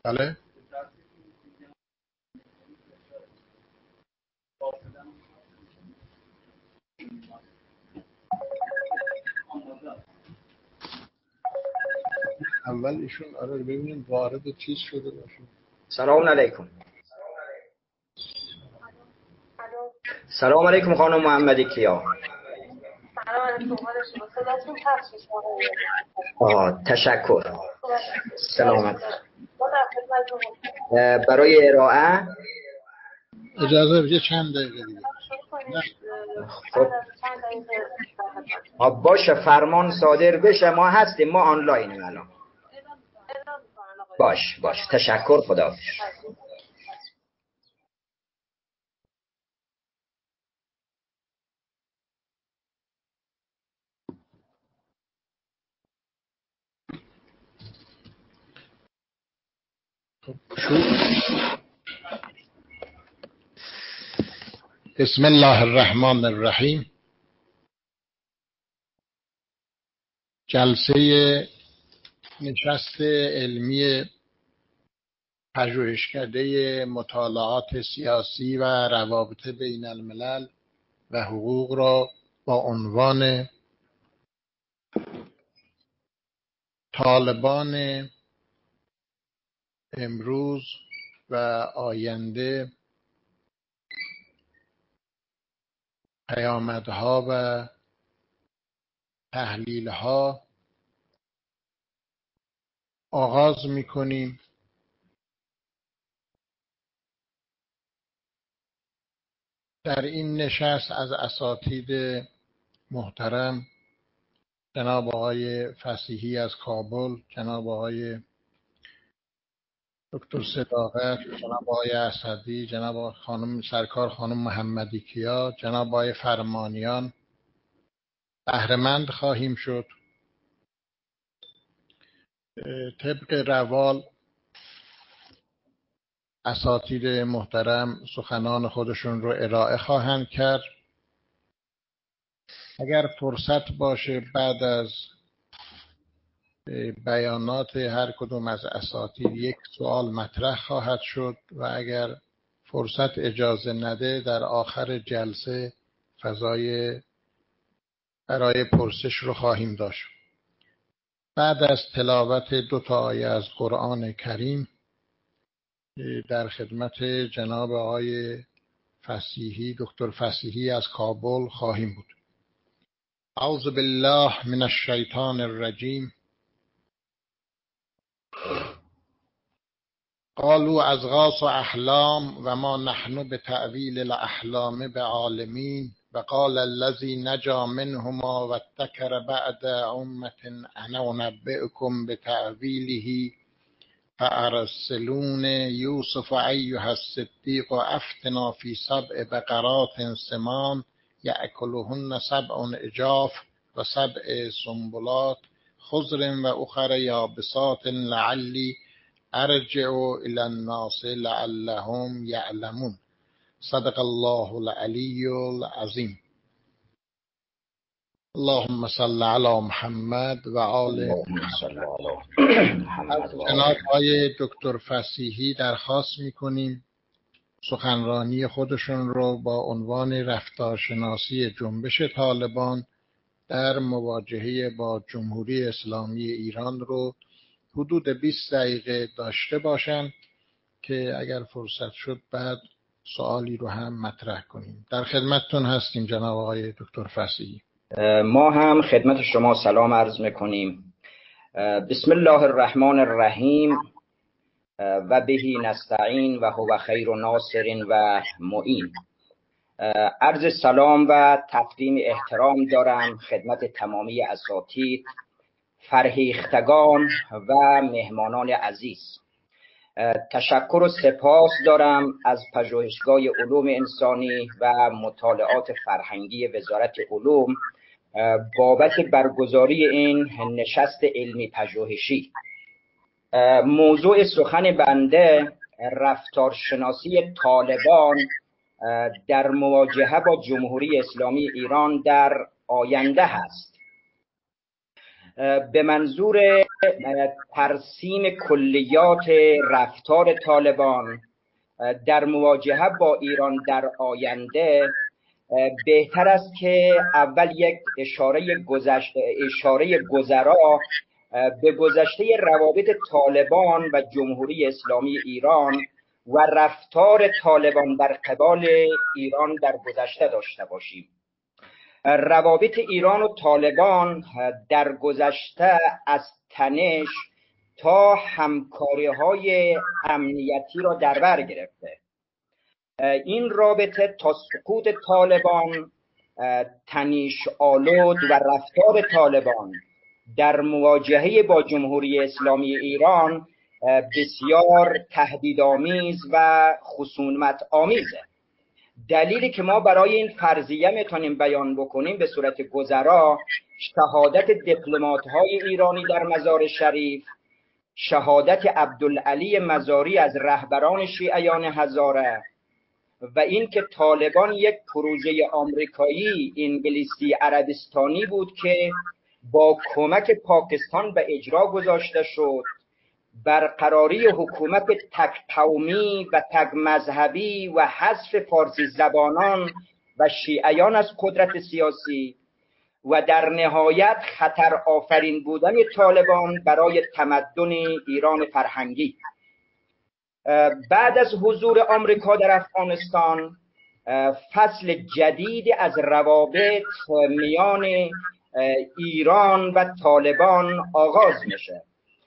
بله. اول ایشون آره ببینیم وارد چیز شده باشه. سلام علیکم. سلام علیکم خانم محمدی کیا. سلام علیکم. صداتون پخش میشه. تشکر. سلامت. برای ارائه اجازه بدید چند دقیقه دیگه. خب باشه، فرمان صادر بشه. ما هستیم، ما آنلاینیم الان. باش تشکر. خداحافظ. بسم الله الرحمن الرحیم. جلسه نشست علمی پژوهشکده مطالعات سیاسی و روابط بین الملل و حقوق را با عنوان طالبان امروز و آینده، پیامدها و تحلیلها آغاز می‌کنیم. در این نشست از اساتید محترم جناب آقای فصیحی از کابل، جناب آقای دکتر صداقت، جناب آقای اسدی، جناب خانم سرکار خانم محمدی کیا، جناب آقای فرمانیان بهره‌مند خواهیم شد. طبق روال اساتید محترم سخنان خودشون رو ارائه خواهند کرد. اگر فرصت باشه بعد از بیانات هر کدوم از اساتید یک سوال مطرح خواهد شد و اگر فرصت اجازه نده در آخر جلسه فضای برای پرسش رو خواهیم داشت. بعد از تلاوت 2 آیه از قرآن کریم در خدمت جناب آقای فصیحی، دکتر فصیحی از کابل خواهیم بود. اعوذ بالله من الشیطان الرجیم. قالوا اضغاث احلام و ما نحن بتأویل الاحلام بعالمین و قال الذی نجا منهما وادکر بعد امة انا انبئکم بتأویله فارسلون یوسف ایها الصدیق افتنا فی 7 بقرات سمان یأکلهن 7 عجاف و 7 سنبلات خضر و اخر یابسات لعلی ارجع الی الناس لعلهم یعلمون. صدق الله العلی العظیم. اللهم صل علی محمد و آل محمد. جناب آقای دکتر فصیحی درخواست میکنیم سخنرانی خودشون رو با عنوان رفتارشناسی جنبش طالبان در مواجهه با جمهوری اسلامی ایران رو حدود 20 دقیقه داشته باشن که اگر فرصت شد بعد سوالی رو هم مطرح کنیم. در خدمتتون هستیم جناب آقای دکتر فصیحی. ما هم خدمت شما سلام عرض میکنیم. بسم الله الرحمن الرحیم و بهی نستعین و هو خیر ناصر و معین. عرض سلام و تقدیم احترام دارم خدمت تمامی اساتید، فرهیختگان و مهمانان عزیز. تشکر و سپاس دارم از پژوهشگاه علوم انسانی و مطالعات فرهنگی وزارت علوم بابت برگزاری این نشست علمی پژوهشی. موضوع سخن بنده رفتارشناسی طالبان در مواجهه با جمهوری اسلامی ایران در آینده هست. به منظور ترسیم کلیات رفتار طالبان در مواجهه با ایران در آینده، بهتر است که اول یک اشاره گذرا به گذشته روابط طالبان و جمهوری اسلامی ایران و رفتار طالبان در قبال ایران در گذشته داشته باشیم. روابط ایران و طالبان در گذشته از تنش تا همکاری‌های امنیتی را در بر گرفته. این رابطه تا سقوط طالبان، تنش آلود و رفتار طالبان در مواجهه با جمهوری اسلامی ایران بسیار تهدیدآمیز و خصومت آمیزه. دلیلی که ما برای این فرضیه میتونیم بیان بکنیم به صورت گذرا شهادت دیپلمات‌های ایرانی در مزار شریف، شهادت عبدالعلی مزاری از رهبران شیعیان هزاره و این که طالبان یک پروژه آمریکایی، انگلیسی، عربستانی بود که با کمک پاکستان به اجرا گذاشته شد. برقراری حکومت تک قومی و تک مذهبی و حذف فارسی زبانان و شیعیان از قدرت سیاسی و در نهایت خطر آفرین بودن طالبان برای تمدن ایران فرهنگی. بعد از حضور آمریکا در افغانستان، فصل جدیدی از روابط میان ایران و طالبان آغاز میشه.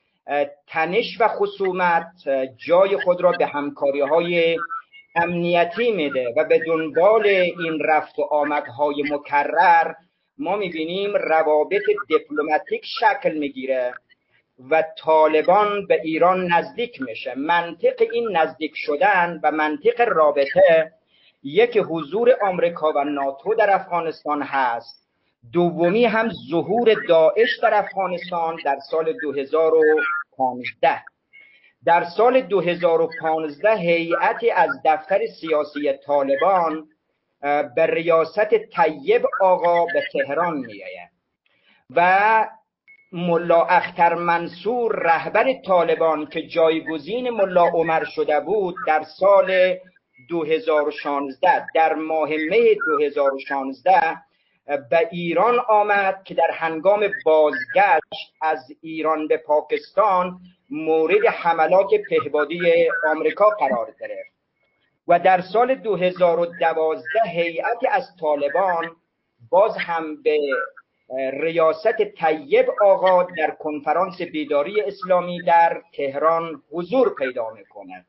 تنش و خصومت جای خود را به همکاری‌های امنیتی میده و به دنبال این رفت و آمدهای مکرر ما میبینیم روابط دیپلماتیک شکل میگیره و طالبان به ایران نزدیک میشه. منطق این نزدیک شدن و منطق رابطه یک حضور آمریکا و ناتو در افغانستان هست، دومی هم ظهور داعش در افغانستان در سال 2015. در سال 2015 هیئتی از دفتر سیاسی طالبان به ریاست طیب آقا به تهران میآید و ملا اختر منصور رهبر طالبان که جایگزین ملا عمر شده بود در سال 2016 در ماه می 2016 به ایران آمد که در هنگام بازگشت از ایران به پاکستان مورد حملات پهپادی آمریکا قرار گرفت و در سال 2012 هیئتی از طالبان باز هم به ریاست طیب آقا در کنفرانس بیداری اسلامی در تهران حضور پیدا میکنه.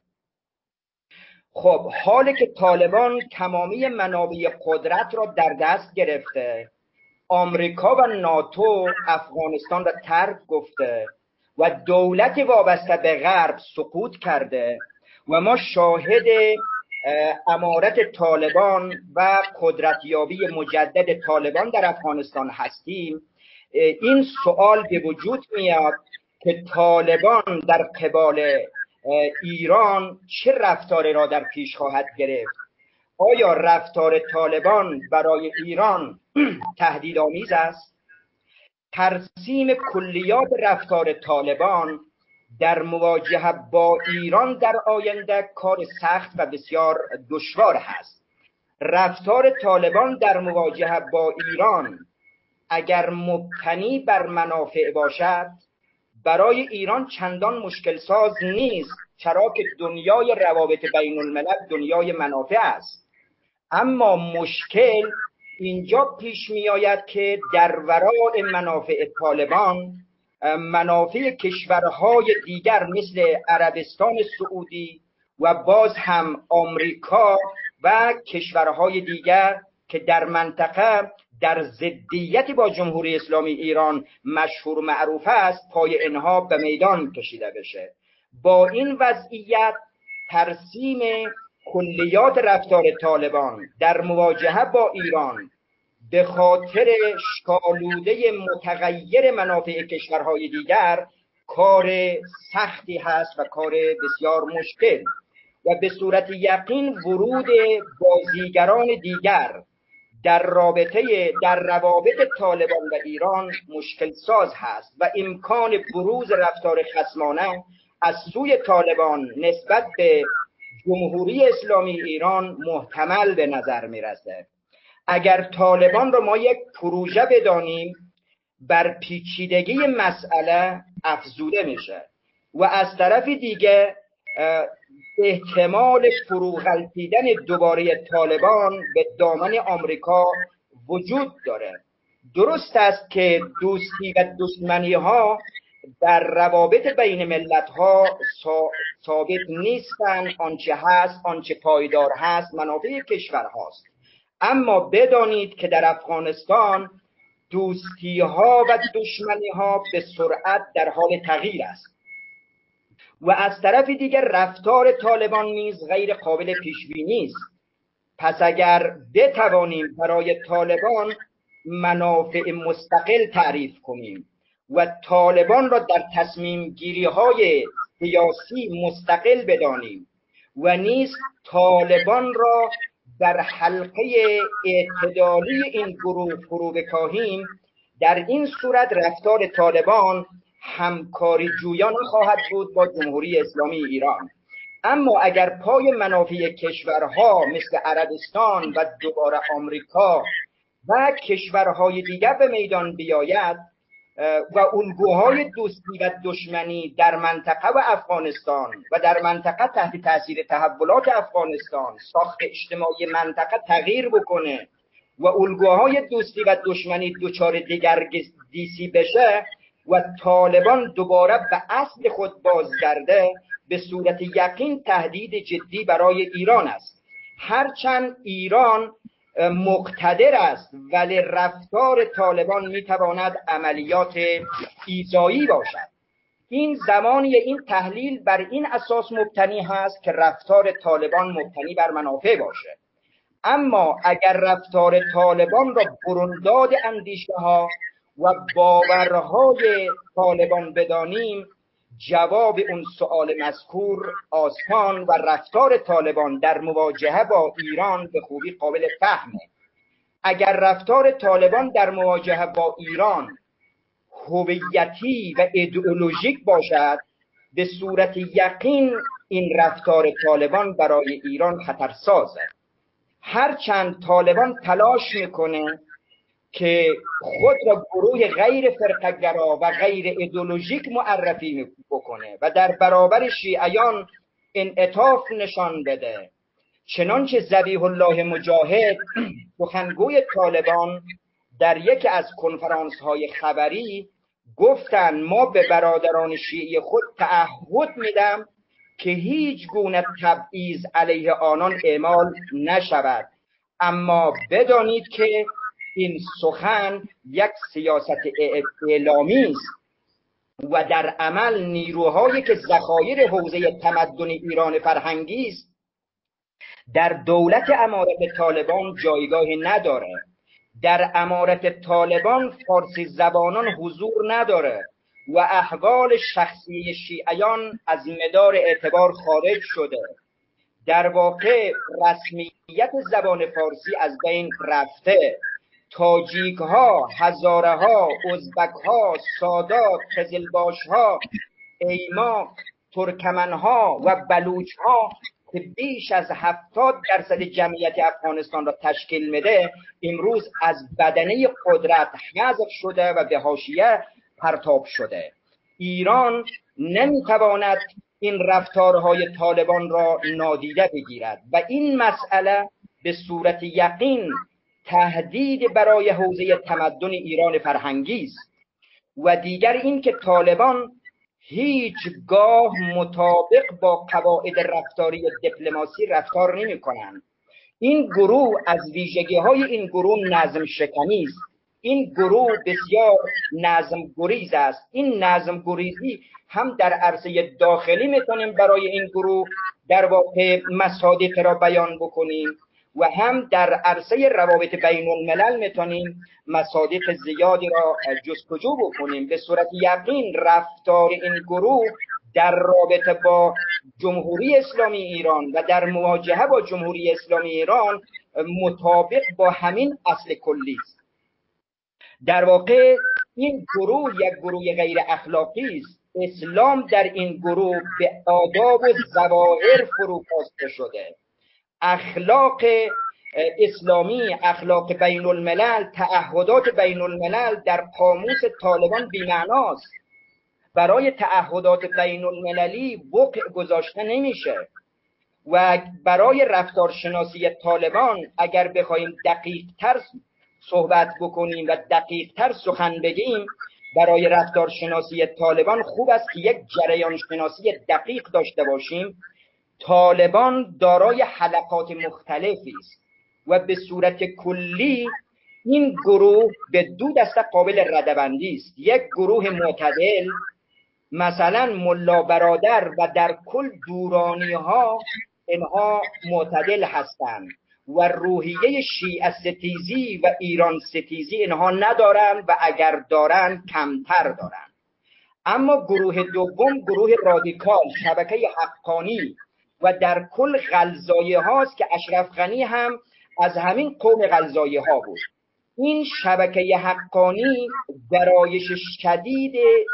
خب حالی که طالبان تمامی منابع قدرت را در دست گرفته، آمریکا و ناتو افغانستان را ترک گفته و دولت وابسته به غرب سقوط کرده و ما شاهد امارت طالبان و قدرتیابی مجدد طالبان در افغانستان هستیم، این سوال به وجود میاد که طالبان در قبال ایران چه رفتاری را در پیش خواهد گرفت؟ آیا رفتار طالبان برای ایران تهدیدآمیز است؟ ترسیم کلیات رفتار طالبان در مواجهه با ایران در آینده کار سخت و بسیار دشوار هست. رفتار طالبان در مواجهه با ایران اگر مبتنی بر منافع باشد برای ایران چندان مشکل ساز نیست، چرا که دنیای روابط بین الملل دنیای منافع است. اما مشکل اینجا پیش می آید که در ورای منافع طالبان منافع کشورهای دیگر مثل عربستان سعودی و باز هم آمریکا و کشورهای دیگر که در منطقه در ضدیت با جمهوری اسلامی ایران مشهور و معروف است پای اینها به میدان کشیده بشه. با این وضعیت ترسیم کلیات رفتار طالبان در مواجهه با ایران به خاطر شالوده متغیر منافع کشورهای دیگر کار سختی هست و کار بسیار مشکل و به صورت یقین ورود بازیگران دیگر در روابط طالبان و ایران مشکل ساز هست و امکان بروز رفتار خصمانه از سوی طالبان نسبت به جمهوری اسلامی ایران محتمل به نظر میرسه. اگر طالبان رو ما یک پروژه بدانیم، بر پیچیدگی مسئله افزوده میشه و از طرف دیگه احتمال فرو غلطیدن دوباره طالبان به دامن آمریکا وجود داره. درست است که دوستی و دشمنی ها در روابط بین ملت ها ثابت نیستن. آنچه هست، آنچه پایدار هست، منافع کشور هاست. اما بدانید که در افغانستان دوستی ها و دشمنی ها به سرعت در حال تغییر است و از طرف دیگر رفتار طالبان نیز غیر قابل پیش بینی است. پس اگر بتوانیم برای طالبان منافع مستقل تعریف کنیم و طالبان را در تصمیم گیری های سیاسی مستقل بدانیم و نیز طالبان را در حلقه اعتدالی این گروه فرو بکاهیم، در این صورت رفتار طالبان همکاری جویان خواهد بود با جمهوری اسلامی ایران. اما اگر پای منافع کشورها مثل عربستان و دوباره آمریکا و کشورهای دیگر به میدان بیاید و الگوهای دوستی و دشمنی در منطقه و افغانستان و در منطقه تحت تاثیر تحولات افغانستان ساخت اجتماعی منطقه تغییر بکنه و الگوهای دوستی و دشمنی دچار دگردیسی بشه و طالبان دوباره به اصل خود بازگرده، به صورت یقین تهدید جدی برای ایران است. هرچند ایران مقتدر است ولی رفتار طالبان میتواند عملیات ایذایی باشد. این زمانی این تحلیل بر این اساس مبتنی هست که رفتار طالبان مبتنی بر منافع باشه. اما اگر رفتار طالبان را برونداد اندیشه ها و باورهای طالبان بدانیم، جواب اون سؤال مذکور آسان و رفتار طالبان در مواجهه با ایران به خوبی قابل فهمه. اگر رفتار طالبان در مواجهه با ایران هویتی و ایدئولوژیک باشد، به صورت یقین این رفتار طالبان برای ایران خطرسازه. هرچند طالبان تلاش میکنه که خود را گروه غیر فرقه‌گرا و غیر ایدئولوژیک معرفی بکنه و در برابر شیعیان انعطاف نشان بده، چنانچه ذبیح الله مجاهد سخنگوی طالبان در یکی از کنفرانس‌های خبری گفتن ما به برادران شیعی خود تعهد میدم که هیچ گونه تبعیض علیه آنان اعمال نشود، اما بدانید که این سخن یک سیاست اعلامی است و در عمل نیروهایی که ذخایر حوزه تمدن ایران فرهنگی است در دولت امارت طالبان جایگاهی نداره. در امارت طالبان فارسی زبانان حضور نداره و احوال شخصی شیعیان از مدار اعتبار خارج شده. در واقع رسمیت زبان فارسی از بین رفته. تاجیک ها، هزاره ها، ازبک ها، سادات، قزلباش ها، ایماق، ترکمن ها و بلوچ ها که بیش از 70% جمعیت افغانستان را تشکیل میده، امروز از بدنه قدرت حذف شده و به حاشیه پرتاب شده. ایران نمیتواند این رفتارهای طالبان را نادیده بگیرد و این مسئله به صورت یقین تهدید برای حوزه تمدن ایران فرهنگی است. و دیگر این که طالبان هیچگاه مطابق با قواعد رفتاری دیپلماسی رفتار نمی کنند. این گروه از ویژگی‌های این گروه نظم شکنی است. این گروه بسیار نظم گریز است. این نظم گریزی هم در عرصه داخلی میتونیم برای این گروه در واقع مصادیق را بیان بکنیم و هم در عرصه روابط بین الملل میتونیم مصادیق زیادی را جستجو بکنیم. به صورت یقین رفتار این گروه در رابطه با جمهوری اسلامی ایران و در مواجهه با جمهوری اسلامی ایران مطابق با همین اصل کلی است. در واقع این گروه یک گروه غیر اخلاقی است. اسلام در این گروه به آداب و ظواهر فروکاسته شده. اخلاق اسلامی، اخلاق بین الملل، تعهدات بین الملل در قاموس طالبان بی‌معناست. برای تعهدات بین المللی وقع گذاشته نمیشه و برای رفتارشناسی طالبان اگر بخوایم دقیق تر صحبت بکنیم و دقیق تر سخن بگیم، برای رفتارشناسی طالبان خوب است که یک جریان شناسی دقیق داشته باشیم. طالبان دارای حلقات مختلفی است و به صورت کلی این گروه به دو دسته قابل ردبندی است. یک گروه معتدل، مثلا ملا برادر و در کل دورانی ها اینها معتدل هستند و روحیه شیعه ستیزی و ایران ستیزی اینها ندارند و اگر دارند کمتر دارند. اما گروه دوم گروه رادیکال، شبکه حقانی و در کل غلظایه هاست که اشرف غنی هم از همین قوم غلظایه ها بود. این شبکه حقانی گرایش شدید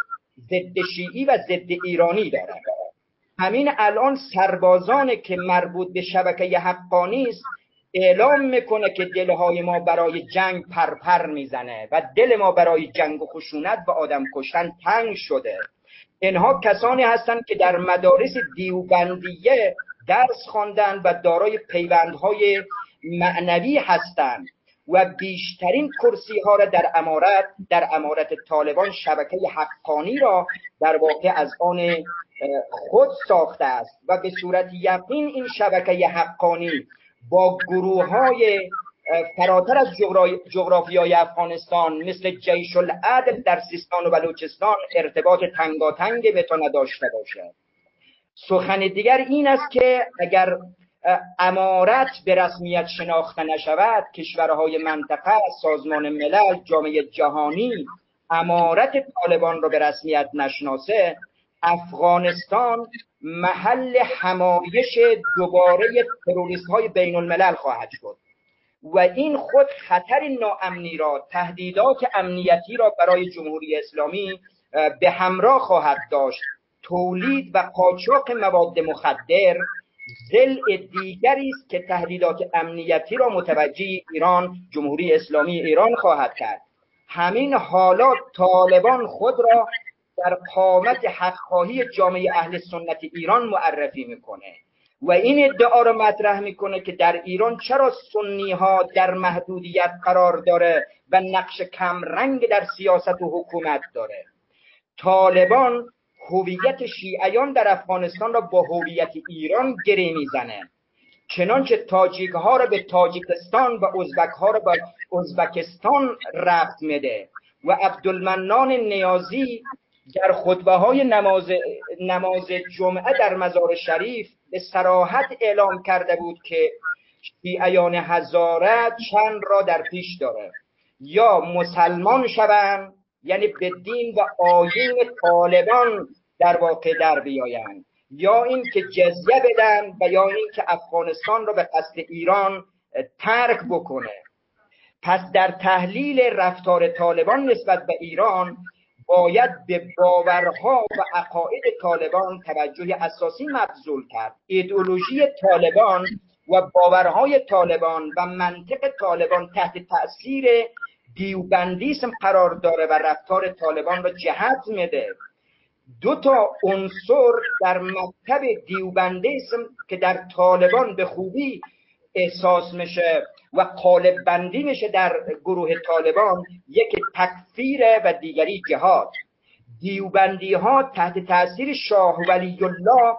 ضد شیعی و ضد ایرانی دارد. همین الان سربازان که مربوط به شبکه حقانی است اعلام میکنه که دلهای ما برای جنگ پرپر میزنه و دل ما برای جنگ و خشونت و آدم کشتن تنگ شده. اینها کسانی هستند که در مدارس دیوبندیه درس خواندند و دارای پیوندهای معنوی هستند و بیشترین کرسی ها را در امارت طالبان شبکه حقانی را در واقع از آن خود ساخته است و به صورت یقین این شبکه حقانی با گروه های فراتر از جغرافیای افغانستان مثل جیش العدل در سیستان و بلوچستان ارتباط تنگاتنگ بتونه داشته باشد. سخن دیگر این است که اگر امارت به رسمیت شناخته نشود، کشورهای منطقه، سازمان ملل، جامعه جهانی امارت طالبان را به رسمیت نشناسه، افغانستان محل حمایش دوباره تروریست های بین الملل خواهد شد و این خود خطر ناامنی را، تهدیدات امنیتی را برای جمهوری اسلامی به همراه خواهد داشت. تولید و قاچاق مواد مخدر ضلع دیگری است که تهدیدات امنیتی را متوجه ایران، جمهوری اسلامی ایران خواهد کرد. همین حالات طالبان خود را در قامت حق‌خواهی جامعه اهل سنت ایران معرفی میکنه و این ادعا را مطرح میکنه که در ایران چرا سنی ها در محدودیت قرار داره و نقش کم رنگ در سیاست و حکومت داره. طالبان هویت شیعیان در افغانستان را با هویت ایران گره میزنه، چنانچه تاجیک ها را به تاجیکستان و ازبک ها را به ازبکستان ربط میده و عبدالمنان نیازی در خطبه های نماز جمعه در مزار شریف به صراحت اعلام کرده بود که شیعیان هزاره چند را در پیش داره: یا مسلمان شوند، یعنی به دین و آیین طالبان در واقع در بیایند، یا این که جزیه بدن و یا این که افغانستان را به قصد ایران ترک بکنه. پس در تحلیل رفتار طالبان نسبت به ایران باید به باورها و عقاید طالبان توجه اساسی مبذول کرد. ایدئولوژی طالبان و باورهای طالبان و منطق طالبان تحت تأثیر دیوبندیسم قرار داره و رفتار طالبان را جهت میده. دو تا عنصر در مکتب دیوبندیسم که در طالبان به خوبی احساس میشه و قالب بندی میشه در گروه طالبان، یکی تکفیره و دیگری جهاد. دیوبندی ها تحت تاثیر شاه ولی الله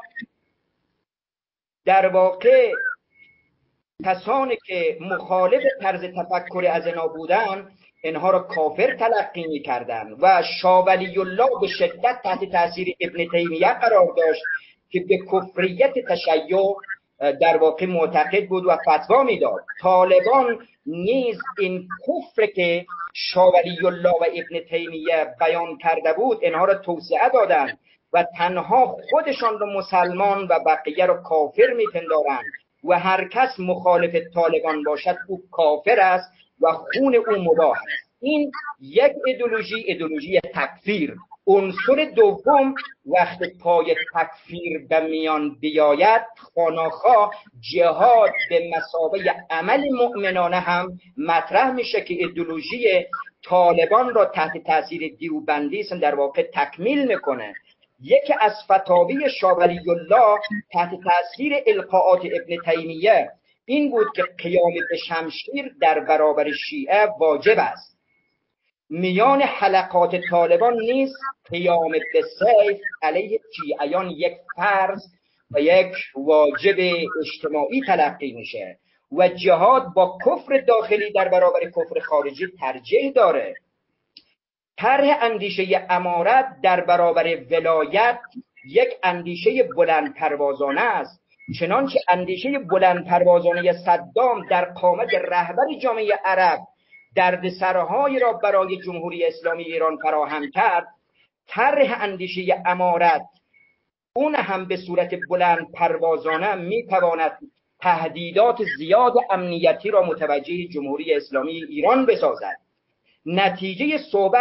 در واقع کسانی که مخالف طرز تفکر از اینا بودن اینها را کافر تلقی می‌کردند و شاه ولی الله به شدت تحت تاثیر ابن تیمیه قرار داشت که به کفریت تشیع در واقع معتقد بود و فتوا میداد. طالبان نیز این کفر که شاه ولی الله و ابن تیمیه بیان کرده بود اینها را توسعه دادند و تنها خودشان رو مسلمان و بقیه رو کافر میپندارند و هر کس مخالف طالبان باشد او کافر است و خون او مباح است. این یک ایدئولوژی تکفیر. عنصر دوم وقت پای تکفیر به میان بیاید، خاناخواه جهاد به مثابه عمل مؤمنانه هم مطرح میشه که ایدئولوژی طالبان را تحت تاثیر دیوبندیسم در واقع تکمیل میکنه. یکی از فتاوی شاه ولی الله تحت تاثیر القاءات ابن تیمیه این بود که قیام به شمشیر در برابر شیعه واجب است. میان حلقات طالبان نیز قیام به سیف علیه شیعیان یک فرض و یک واجب اجتماعی تلقی میشه و جهاد با کفر داخلی در برابر کفر خارجی ترجیح داره. طرح اندیشه امارت در برابر ولایت یک اندیشه بلند پروازانه است، چنانچه اندیشه بلند پروازانه صدام در قامت رهبر جامعه عرب دردسرهایی را برای جمهوری اسلامی ایران فراهم کرد. طرح اندیشه امارت اون هم به صورت بلند پروازانه میتواند تهدیدات زیاد امنیتی را متوجه جمهوری اسلامی ایران بسازد. نتیجه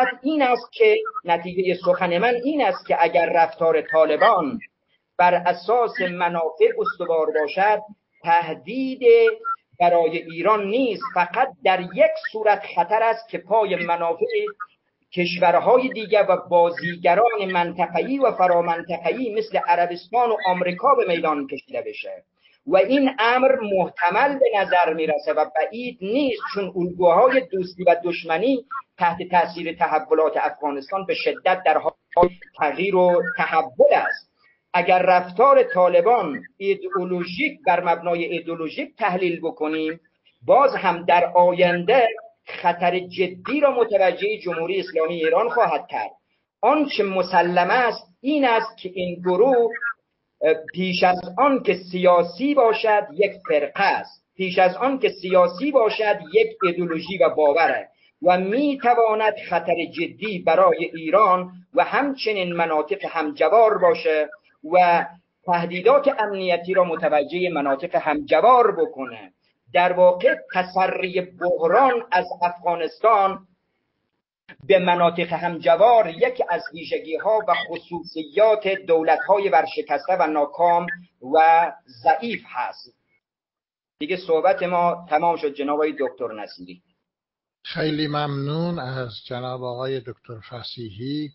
سخن من این است که اگر رفتار طالبان بر اساس منافع استوار باشد، تهدید برای ایران نیست، فقط در یک صورت خطر است که پای منافع کشورهای دیگر و بازیگران منطقه‌ای و فرامنطقه‌ای مثل عربستان و آمریکا به میدان کشیده بشه و این امر محتمل به نظر میرسه و بعید نیست، چون الگوهای دوستی و دشمنی تحت تاثیر تحولات افغانستان به شدت در حال تغییر و تحول است. اگر رفتار طالبان ایدئولوژیک بر مبنای ایدئولوژیک تحلیل بکنیم، باز هم در آینده خطر جدی را متوجه جمهوری اسلامی ایران خواهد کرد. آنچه مسلم است این است که این گروه پیش از آن که سیاسی باشد یک فرقه است، پیش از آن که سیاسی باشد یک ایدئولوژی و باوره و میتواند خطر جدی برای ایران و همچنین مناطق همجوار باشه و تهدیدات امنیتی را متوجه مناطق همجوار بکنه. در واقع تسری بحران از افغانستان به مناطق همجوار یکی از ویژگی‌ها و خصوصیات دولت‌های ورشکسته و ناکام و ضعیف هست. دیگه صحبت ما تمام شد جناب آقای دکتر نصیری. خیلی ممنون از جناب آقای دکتر فصیحی.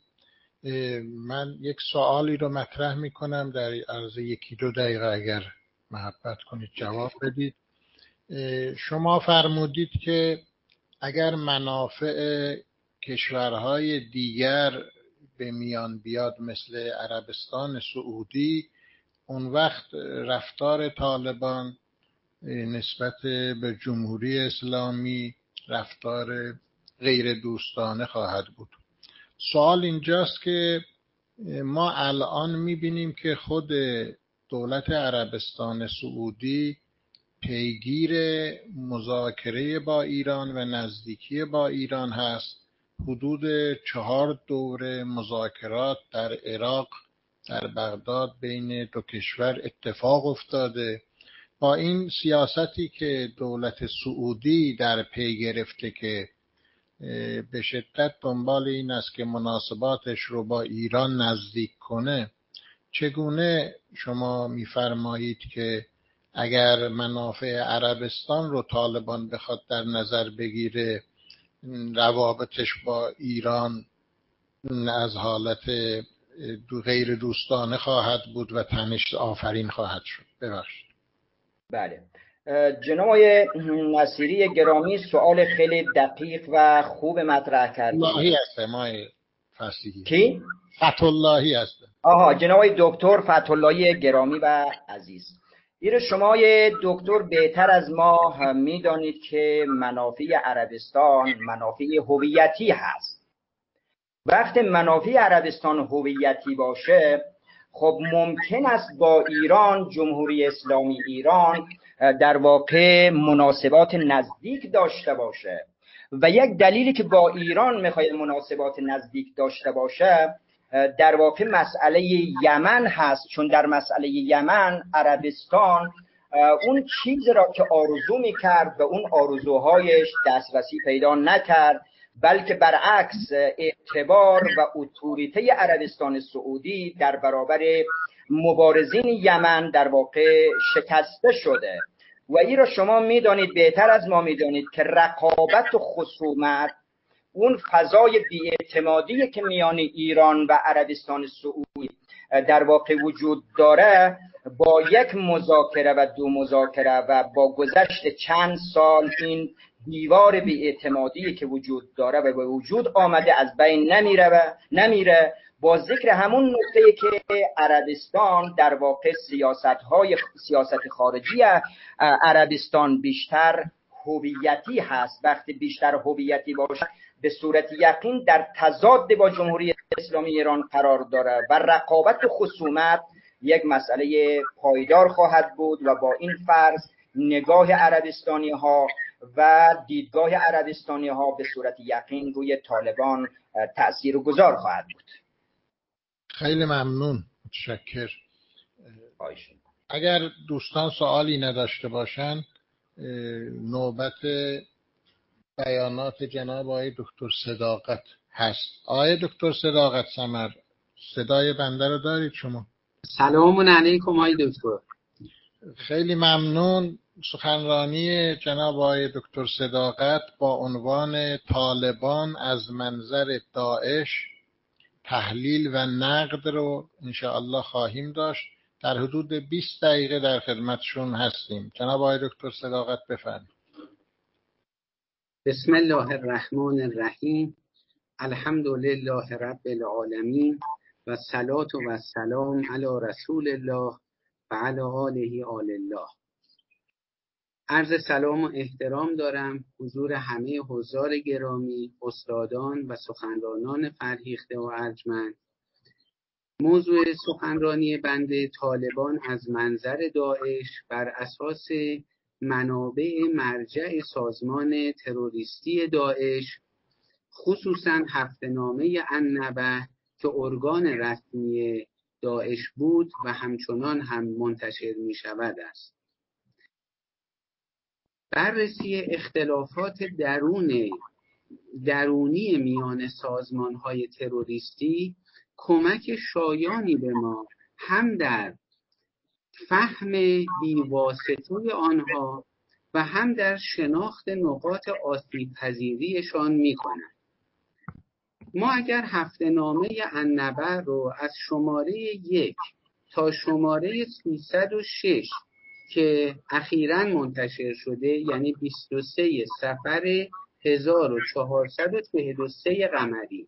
من یک سوالی رو مطرح می‌کنم در عرض 1-2 دقیقه اگر محبت کنید جواب بدید. شما فرمودید که اگر منافع کشورهای دیگر به میان بیاد مثل عربستان سعودی، اون وقت رفتار طالبان نسبت به جمهوری اسلامی رفتار غیر دوستانه خواهد بود. سوال اینجاست که ما الان میبینیم که خود دولت عربستان سعودی پیگیر مذاکره با ایران و نزدیکی با ایران هست. حدود 4 دوره مذاکرات در عراق، در بغداد بین دو کشور اتفاق افتاده. با این سیاستی که دولت سعودی در پی گرفته که به شدت دنبال این است که مناسباتش رو با ایران نزدیک کنه، چگونه شما می‌فرمایید که اگر منافع عربستان رو طالبان بخواد در نظر بگیره، روابطش با ایران از حالت غیر دوستانه خواهد بود و تنش آفرین خواهد شد؟ ببخشید. بله جناب آقای نصیری گرامی سوال خیلی دقیق و خوب مطرح کردید. اللهی هسته مای فصیحی. کی؟ فتح‌اللهی هسته. جناب آقای دکتر فتح‌اللهی گرامی و عزیز، این شما دکتر بهتر از ما میدانید که منافع عربستان منافع هویتی هست. وقت منافع عربستان هویتی باشه، خب ممکن است با ایران، جمهوری اسلامی ایران در واقع مناسبات نزدیک داشته باشه و یک دلیلی که با ایران میخواد مناسبات نزدیک داشته باشه در واقع مسئله یمن هست، چون در مسئله یمن عربستان اون چیز را که آرزو میکرد و اون آرزوهایش دسترسی پیدا نکرد، بلکه برعکس اعتبار و اتوریته عربستان سعودی در برابر مبارزین یمن در واقع شکسته شده. و این را شما میدانید بهتر از ما میدانید که رقابت و خصومت، اون فضای بی‌اعتمادی که میان ایران و عربستان سعودی در واقع وجود داره، با یک مذاکره و دو مذاکره و با گذشت چند سال این دیوار بی‌اعتمادی که وجود داره و به وجود آمده از بین نمیره. با ذکر همون نکته که عربستان در واقع سیاست خارجی عربستان بیشتر هویتی هست. وقتی بیشتر هویتی باشه به صورت یقین در تضاد با جمهوری اسلامی ایران قرار داره و رقابت و خصومت یک مسئله پایدار خواهد بود و با این فرض نگاه عربستانی ها و دیدگاه عربستانی ها به صورت یقین روی طالبان تأثیرگذار خواهد بود. خیلی ممنون، متشکر. اگر دوستان سوالی نداشته باشن نوبت بیانات جناب آقای دکتر صداقت هست. آقای دکتر صداقت سمر، صدای بنده رو دارید شما؟ سلام علیکم آقای دکتر. خیلی ممنون. سخنرانی جناب آقای دکتر صداقت با عنوان طالبان از منظر داعش تحلیل و نقد رو انشاءالله خواهیم داشت. در حدود 20 دقیقه در خدمتشون هستیم. جناب آقای دکتر صداقت بفرمایید. بسم الله الرحمن الرحیم. الحمد لله رب العالمین و الصلاة و السلام علی رسول الله و علی آله آل الله. عرض سلام و احترام دارم حضور همه حضار گرامی، استادان و سخنرانان فرهیخته و ارجمند. موضوع سخنرانی بنده طالبان از منظر داعش بر اساس منابع مرجع سازمان تروریستی داعش، خصوصاً هفته‌نامه النبأ که ارگان رسمی داعش بود و همچنان هم منتشر می شود است. بررسی اختلافات درونی میان سازمان‌های تروریستی کمک شایانی به ما هم در فهم بی‌واسطه آنها و هم در شناخت نقاط آسیب پذیریشان می‌کند. ما اگر هفته‌نامه النبأ رو از شماره 1 تا شماره 306 که اخیراً منتشر شده، یعنی 23 صفر 1443 قمری،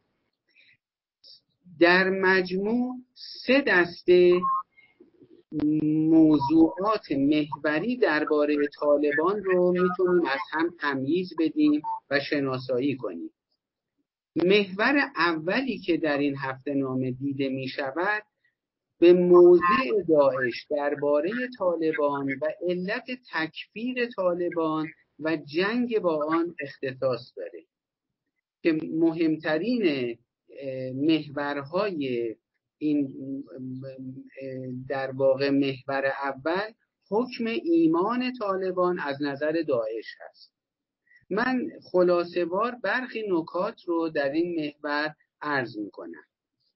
در مجموع 3 دسته موضوعات محوری درباره طالبان رو میتونیم از هم تمییز بدیم و شناسایی کنیم. محور اولی که در این هفته‌نامه دیده می شود به موضع داعش درباره طالبان و علت تکفیر طالبان و جنگ با آن اختصاص داره که مهمترین محورهای این در واقع محور اول حکم ایمان طالبان از نظر داعش هست. من خلاصه‌وار برخی نکات رو در این محور عرض می‌کنم.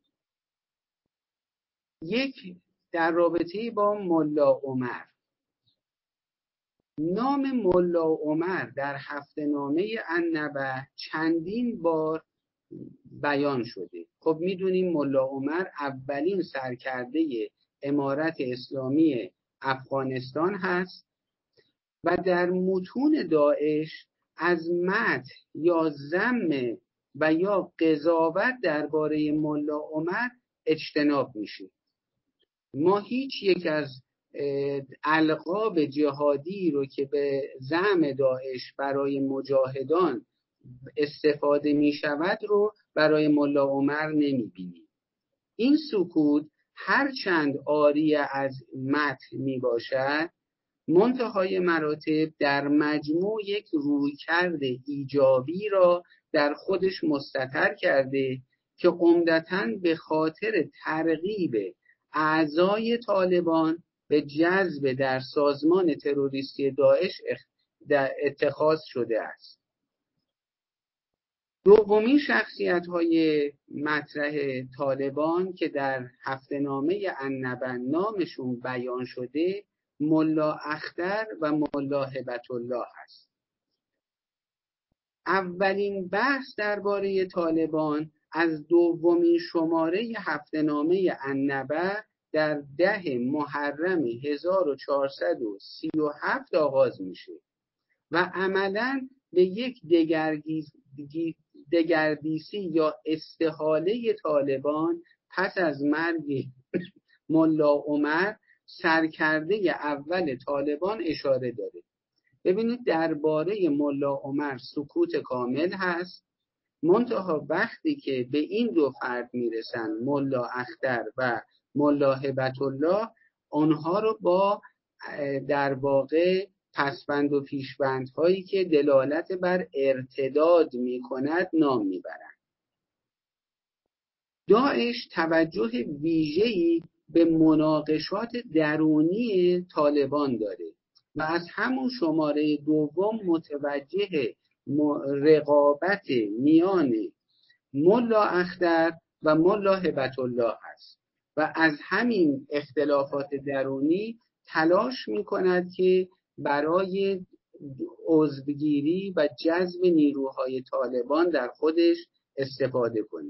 یک، در رابطه با ملا عمر. نام ملا عمر در هفته‌نامه النبأ چندین بار بیان شده. خب میدونیم ملا عمر اولین سرکرده امارت اسلامی افغانستان هست و در متون داعش از مدح یا ذم و یا قضاوت درباره ملا عمر اجتناب میشه. ما هیچ یک از القاب جهادی رو که به زعم داعش برای مجاهدان استفاده می شود رو برای ملا عمر نمی بینیم. این سکوت هرچند عاری از مدح می باشد، منتهای مراتب در مجموع یک رویکرد ایجابی را در خودش مستتر کرده که عمدتاً به خاطر ترغیب اعضای طالبان به جذب در سازمان تروریستی داعش اتخاذ شده است. دومین شخصیت‌های مطرح طالبان که در هفته‌نامه النبأ نامشون بیان شده ملا اختر و ملا هبت الله است. اولین بحث درباره طالبان از دومین شماره هفته‌نامه النبأ در 10 محرم 1437 آغاز میشه و عملاً به یک دگردیسی یا استحاله طالبان پس از مرگ ملا عمر سرکرده اول طالبان اشاره داره. ببینید درباره ملا عمر سکوت کامل هست، منتها وقتی که به این دو فرد میرسن ملا اختر و ملا هبت الله، آنها رو با در واقع پسبند و پیشبند هایی که دلالت بر ارتداد می کند نام میبرند. داعش توجه ویژه‌ای به مناقشات درونی طالبان داره و از همون شماره دوم متوجه رقابت میان ملا اختر و ملا هبت الله است و از همین اختلافات درونی تلاش می کند که برای عضوگیری و جذب نیروهای طالبان در خودش استفاده کنه.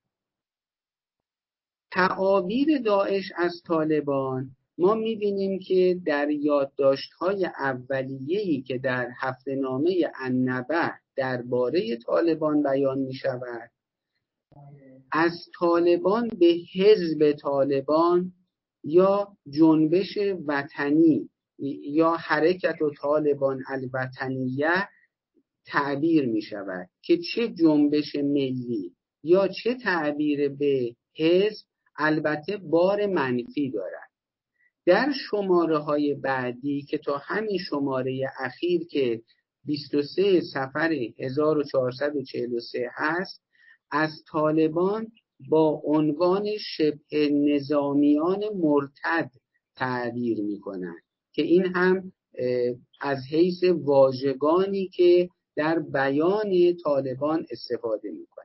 تعابیر داعش از طالبان ما می‌بینیم که در یادداشت‌های اولیه‌ای که در هفته‌نامه النبأ درباره طالبان بیان می‌شود، از طالبان به حزب طالبان یا جنبش وطنی یا حرکت و طالبان الوطنیه تعبیر می‌شود که چه جنبش ملی یا چه تعبیر به حزب البته بار منفی دارد. در شماره‌های بعدی که تا همین شماره اخیر که 23 صفر 1443 هست، از طالبان با عنوان شبه نظامیان مرتد تعبیر می‌کنند که این هم از حیث واژگانی که در بیان طالبان استفاده می‌کنند.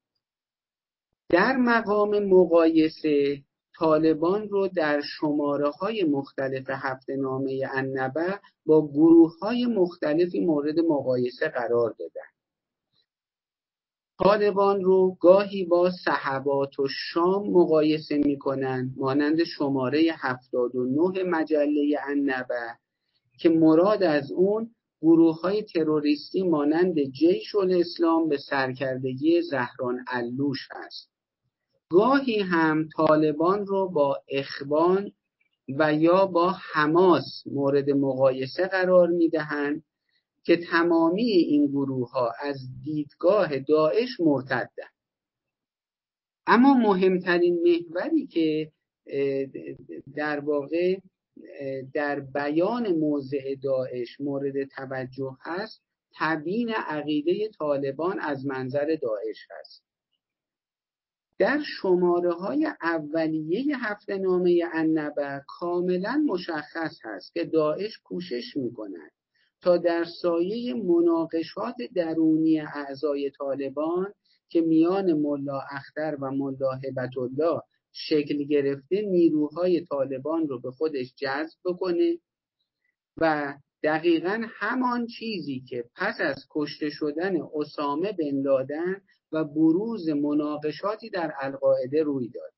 در مقام مقایسه طالبان رو در شماره‌های مختلف هفته‌نامه النبأ با گروه‌های مختلفی مورد مقایسه قرار دادن. طالبان رو گاهی با صحبات و شام مقایسه می‌کنند مانند شماره 79 مجله النبأ که مراد از اون گروه‌های تروریستی مانند جیش الاسلام به سرکردگی زهران علوش است. گاهی هم طالبان رو با اخوان و یا با حماس مورد مقایسه قرار میدهند که تمامی این گروه ها از دیدگاه داعش مرتدند. اما مهمترین محوری که در واقع در بیان موضع داعش مورد توجه هست تبیین عقیده طالبان از منظر داعش هست. در شماره‌های اولیه هفته‌نامه النبأ کاملا مشخص هست که داعش کوشش می‌کند تا در سایه مناقشات درونی اعضای طالبان که میان ملا اختر و ملا هبت الله شکل گرفته نیروهای طالبان رو به خودش جذب بکنه و دقیقاً همان چیزی که پس از کشته شدن اسامه بن لادن و بروز مناقشاتی در القاعده روی داد.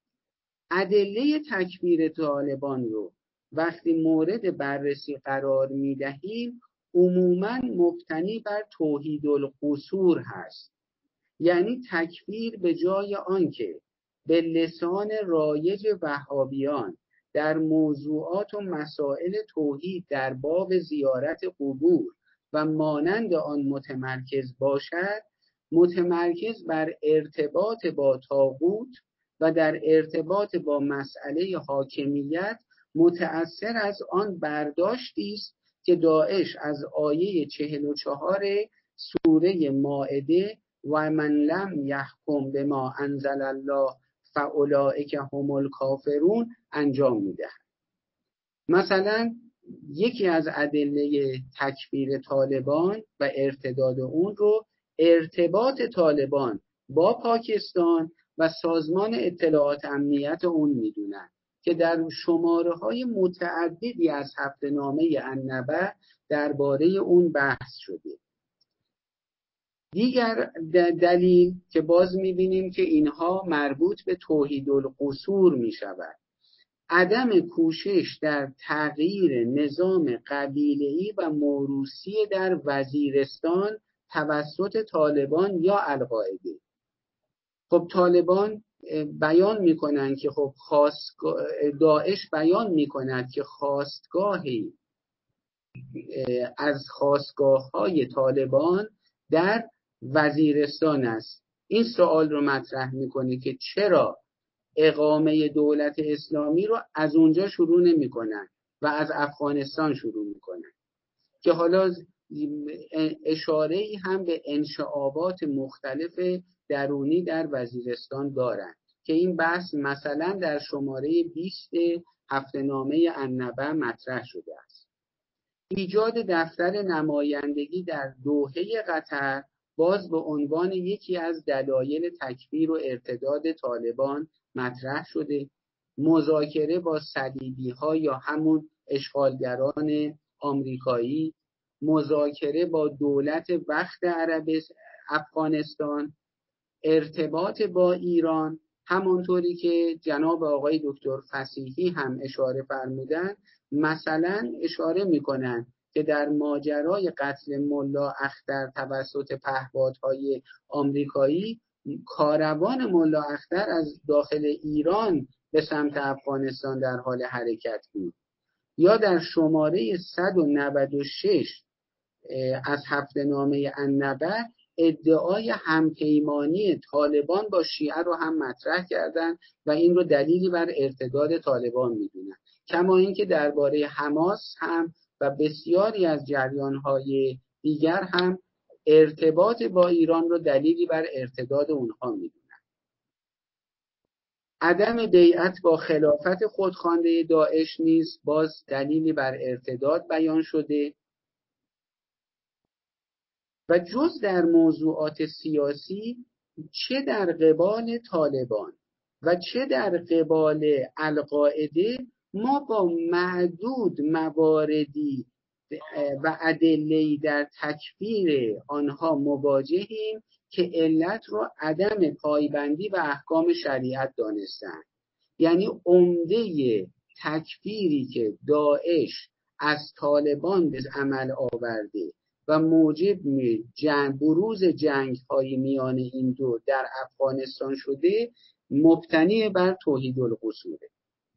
ادله تکفیر طالبان رو وقتی مورد بررسی قرار می‌دهیم عموماً مبتنی بر توحید القصور هست، یعنی تکفیر به جای آنکه به لسان رایج وهابیان در موضوعات و مسائل توحید در باب زیارت قبور و مانند آن متمرکز باشد، متمرکز بر ارتباط با طاغوت و در ارتباط با مسئله حاکمیت متأثر از آن برداشتی است که داعش از آیه 44 سوره مائده و من لم یحکم بما انزل الله فاولئک هم الکافرون انجام میدهد. مثلا یکی از ادله تکفیر طالبان و ارتداد اون رو ارتباط طالبان با پاکستان و سازمان اطلاعات امنیت اون میدونن که در شماره‌های متعددی از هفته‌نامه النبأ درباره اون بحث شده. دیگر دلیل که باز میبینیم که اینها مربوط به توحید القصور میشود، عدم کوشش در تغییر نظام قبیله‌ای و موروثی در وزیرستان توسط طالبان یا القاعده. خب طالبان بیان میکنن که خب داعش بیان میکند که خاستگاهی از خاستگاه‌های طالبان در وزیرستان است. این سوال رو مطرح میکنه که چرا اقامه دولت اسلامی رو از اونجا شروع نمی کنن و از افغانستان شروع می کنن، که حالا اشاره‌ای هم به انشعابات مختلف درونی در وزیرستان دارند که این بحث مثلا در شماره 20 هفته‌نامه النبأ مطرح شده است. ایجاد دفتر نمایندگی در دوحه قطر باز به عنوان یکی از دلایل تکفیر و ارتداد طالبان مطرح شده. مذاکره با صلیبی‌ها یا همون اشغالگران آمریکایی، مذاکره با دولت وقت عرب افغانستان، ارتباط با ایران، همونطوری که جناب آقای دکتر فصیحی هم اشاره فرمودن، مثلا اشاره میکنن که در ماجرای قتل ملا اختر توسط پهپادهای آمریکایی، کاروان ملا اختر از داخل ایران به سمت افغانستان در حال حرکت بود. یا در شماره 196 از هفته‌نامه النبأ ادعای همپیمانی طالبان با شیعه رو هم مطرح کردن و این رو دلیلی بر ارتداد طالبان میدونن. کما اینکه درباره حماس هم و بسیاری از جریان‌های دیگر هم ارتباط با ایران رو دلیلی بر ارتداد اونها میدونن. عدم بیعت با خلافت خودخوانده داعش نیز باز دلیلی بر ارتداد بیان شده. و جز در موضوعات سیاسی، چه در قبال طالبان و چه در قبال القاعده، ما با معدود مواردی و ادله‌ای در تکفیر آنها مواجهیم که علت رو عدم پایبندی و احکام شریعت دانستند. یعنی عمده تکفیری که داعش از طالبان به عمل آورده و موجب بروز جنگ‌های میان این دو در افغانستان شده، مبتنی بر توحید القصوره.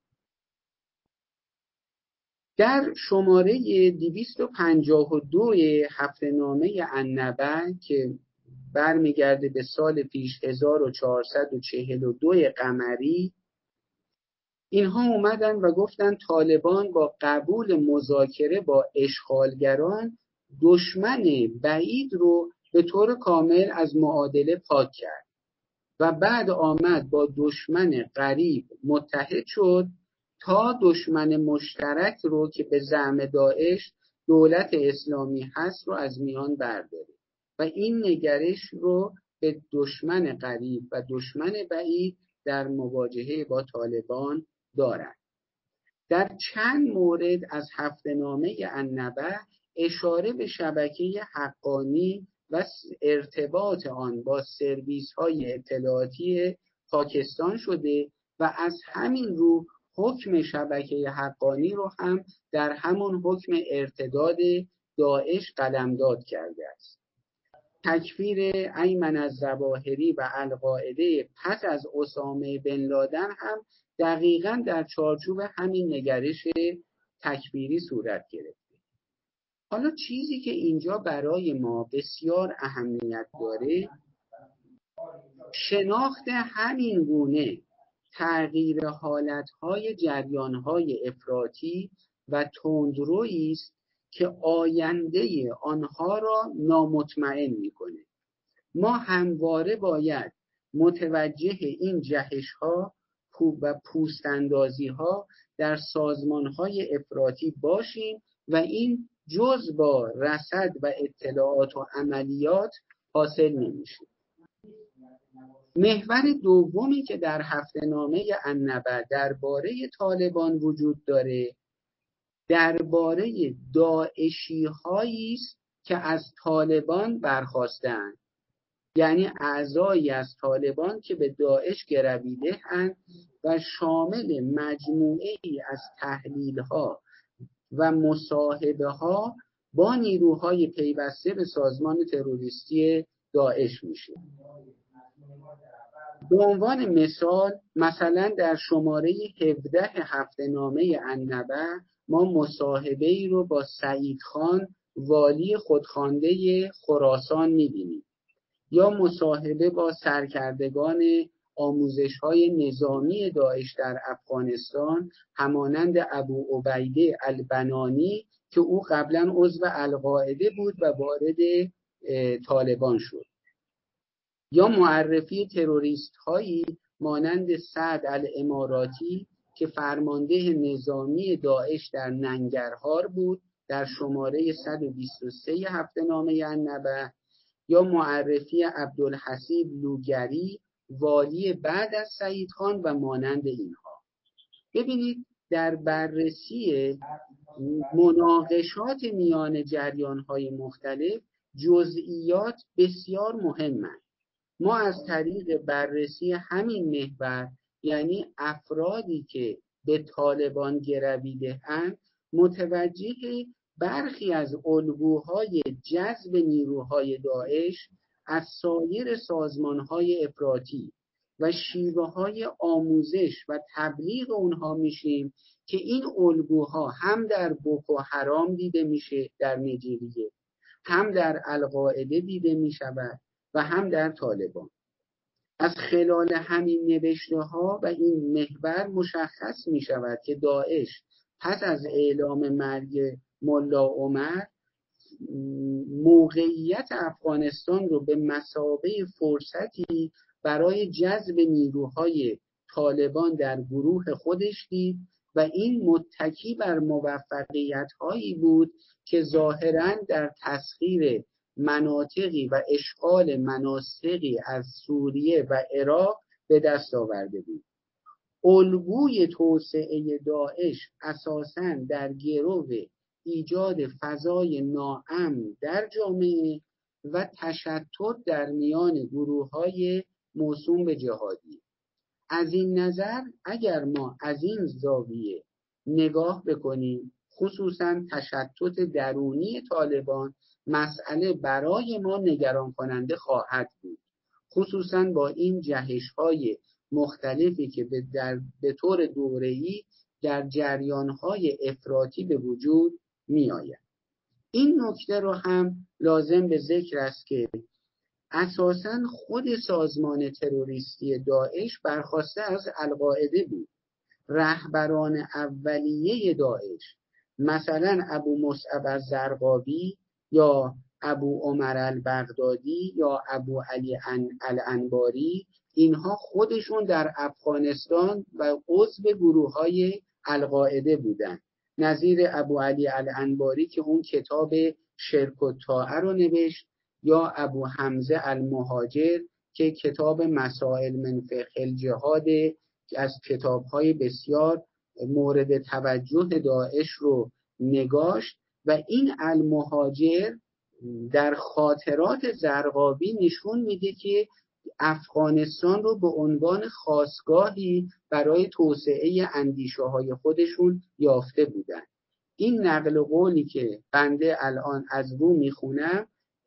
در شماره 252 هفته‌نامه النبأ که برمیگرده به سال پیش 1442 قمری، اینها اومدن و گفتن طالبان با قبول مذاکره با اشغالگران دشمن بعید رو به طور کامل از معادله پاک کرد و بعد آمد با دشمن قریب متحد شد تا دشمن مشترک رو که به زعم داعش دولت اسلامی هست رو از میان برداره و این نگرش رو به دشمن قریب و دشمن بعید در مواجهه با طالبان دارند. در چند مورد از هفته‌نامه النبأ اشاره به شبکه حقانی و ارتباط آن با سرویس‌های اطلاعاتی پاکستان شده و از همین رو حکم شبکه حقانی رو هم در همون حکم ارتداد داعش قلمداد کرده است. تکفیر ایمن الظواهری و القاعده پس از اسامه بن لادن هم دقیقاً در چارچوب همین نگرش تکفیری صورت گرفته. حالا چیزی که اینجا برای ما بسیار اهمیت داره، شناخت همین گونه تغییر حالتهای جریانهای افراطی و تندرویی است که آینده آنها را نامطمئن میکنه. ما همواره باید متوجه این جهش‌ها و پوست‌اندازی‌ها در سازمان‌های افراطی باشیم و این جز با رصد و اطلاعات و عملیات حاصل نمیشه. محور دومی که در هفته‌نامه النبأ درباره طالبان وجود داره، درباره داعشی‌هایی است که از طالبان برخاستند، یعنی اعضایی از طالبان که به داعش گرویده‌اند و شامل مجموعه‌ای از تحلیل‌ها و مصاحبه‌ها با نیروهای پیوسته به سازمان تروریستی داعش میشه. به عنوان مثال، مثلا در شماره 17 هفته‌نامه النبأ ما مصاحبه‌ای رو با سعید خان والی خودخوانده خراسان می‌بینیم، یا مصاحبه با سرکردگان آموزش‌های نظامی داعش در افغانستان همانند ابو عبیده البنانی که او قبلا عضو القاعده بود و وارد طالبان شد، یا معرفی تروریست هایی مانند سعد الاماراتی که فرمانده نظامی داعش در ننگرهار بود در شماره 123 هفته‌نامه النبأ، یا معرفی عبدالحسیب لوگری والی بعد از سعید خان و مانند اینها. ببینید در بررسی مناقشات میان جریان‌های مختلف جزئیات بسیار مهمند. ما از طریق بررسی همین محور، یعنی افرادی که به طالبان گرویده‌اند، متوجه برخی از الگوهای جذب نیروهای داعش از سایر سازمانهای افراطی و شیوه‌های آموزش و تبلیغ اونها میشیم که این الگوها هم در بوکو حرام دیده میشه در نیجریه، هم در القاعده دیده میشود و هم در طالبان. از خلال همین نوشته‌ها و این محور مشخص میشود که داعش پس از اعلام مرگ ملا عمر موقعیت افغانستان رو به مثابه فرصتی برای جذب نیروهای طالبان در گروه خودش دید و این متکی بر موفقیت‌هایی بود که ظاهراً در تسخیر مناطقی و اشغال مناطقی از سوریه و عراق به دست آورده بود. الگوی توسعه داعش اساساً در گرو ایجاد فضای ناامن در جامعه و تشتت در میان گروه‌های موسوم به جهادی. از این نظر اگر ما از این زاویه نگاه بکنیم، خصوصاً تشتت درونی طالبان مسئله برای ما نگران کننده خواهد بود، خصوصاً با این جهش‌های مختلفی که به طور دوره‌ای در جریان‌های افراطی به وجود می‌آید. این نکته رو هم لازم به ذکر است که اساساً خود سازمان تروریستی داعش برخواسته از القاعده بود. رهبران اولیه داعش مثلا ابو مصعب الزرقاوی یا ابو عمر البغدادی یا ابو علی الانباری، اینها خودشون در افغانستان و عضو گروه‌های القاعده بودند، نظیر ابو علی الانباری که اون کتاب شرک و طاعه رو نوشت، یا ابو حمزه المهاجر که کتاب مسائل من فقه الجهاد از کتاب‌های بسیار مورد توجه داعش رو نگاشت. و این المهاجر در خاطرات زرقاوی نشون میده که افغانستان رو به عنوان خاستگاهی برای توسعه اندیشه‌های خودشون یافته بودن. این نقل قولی که بنده الان از رو میخونم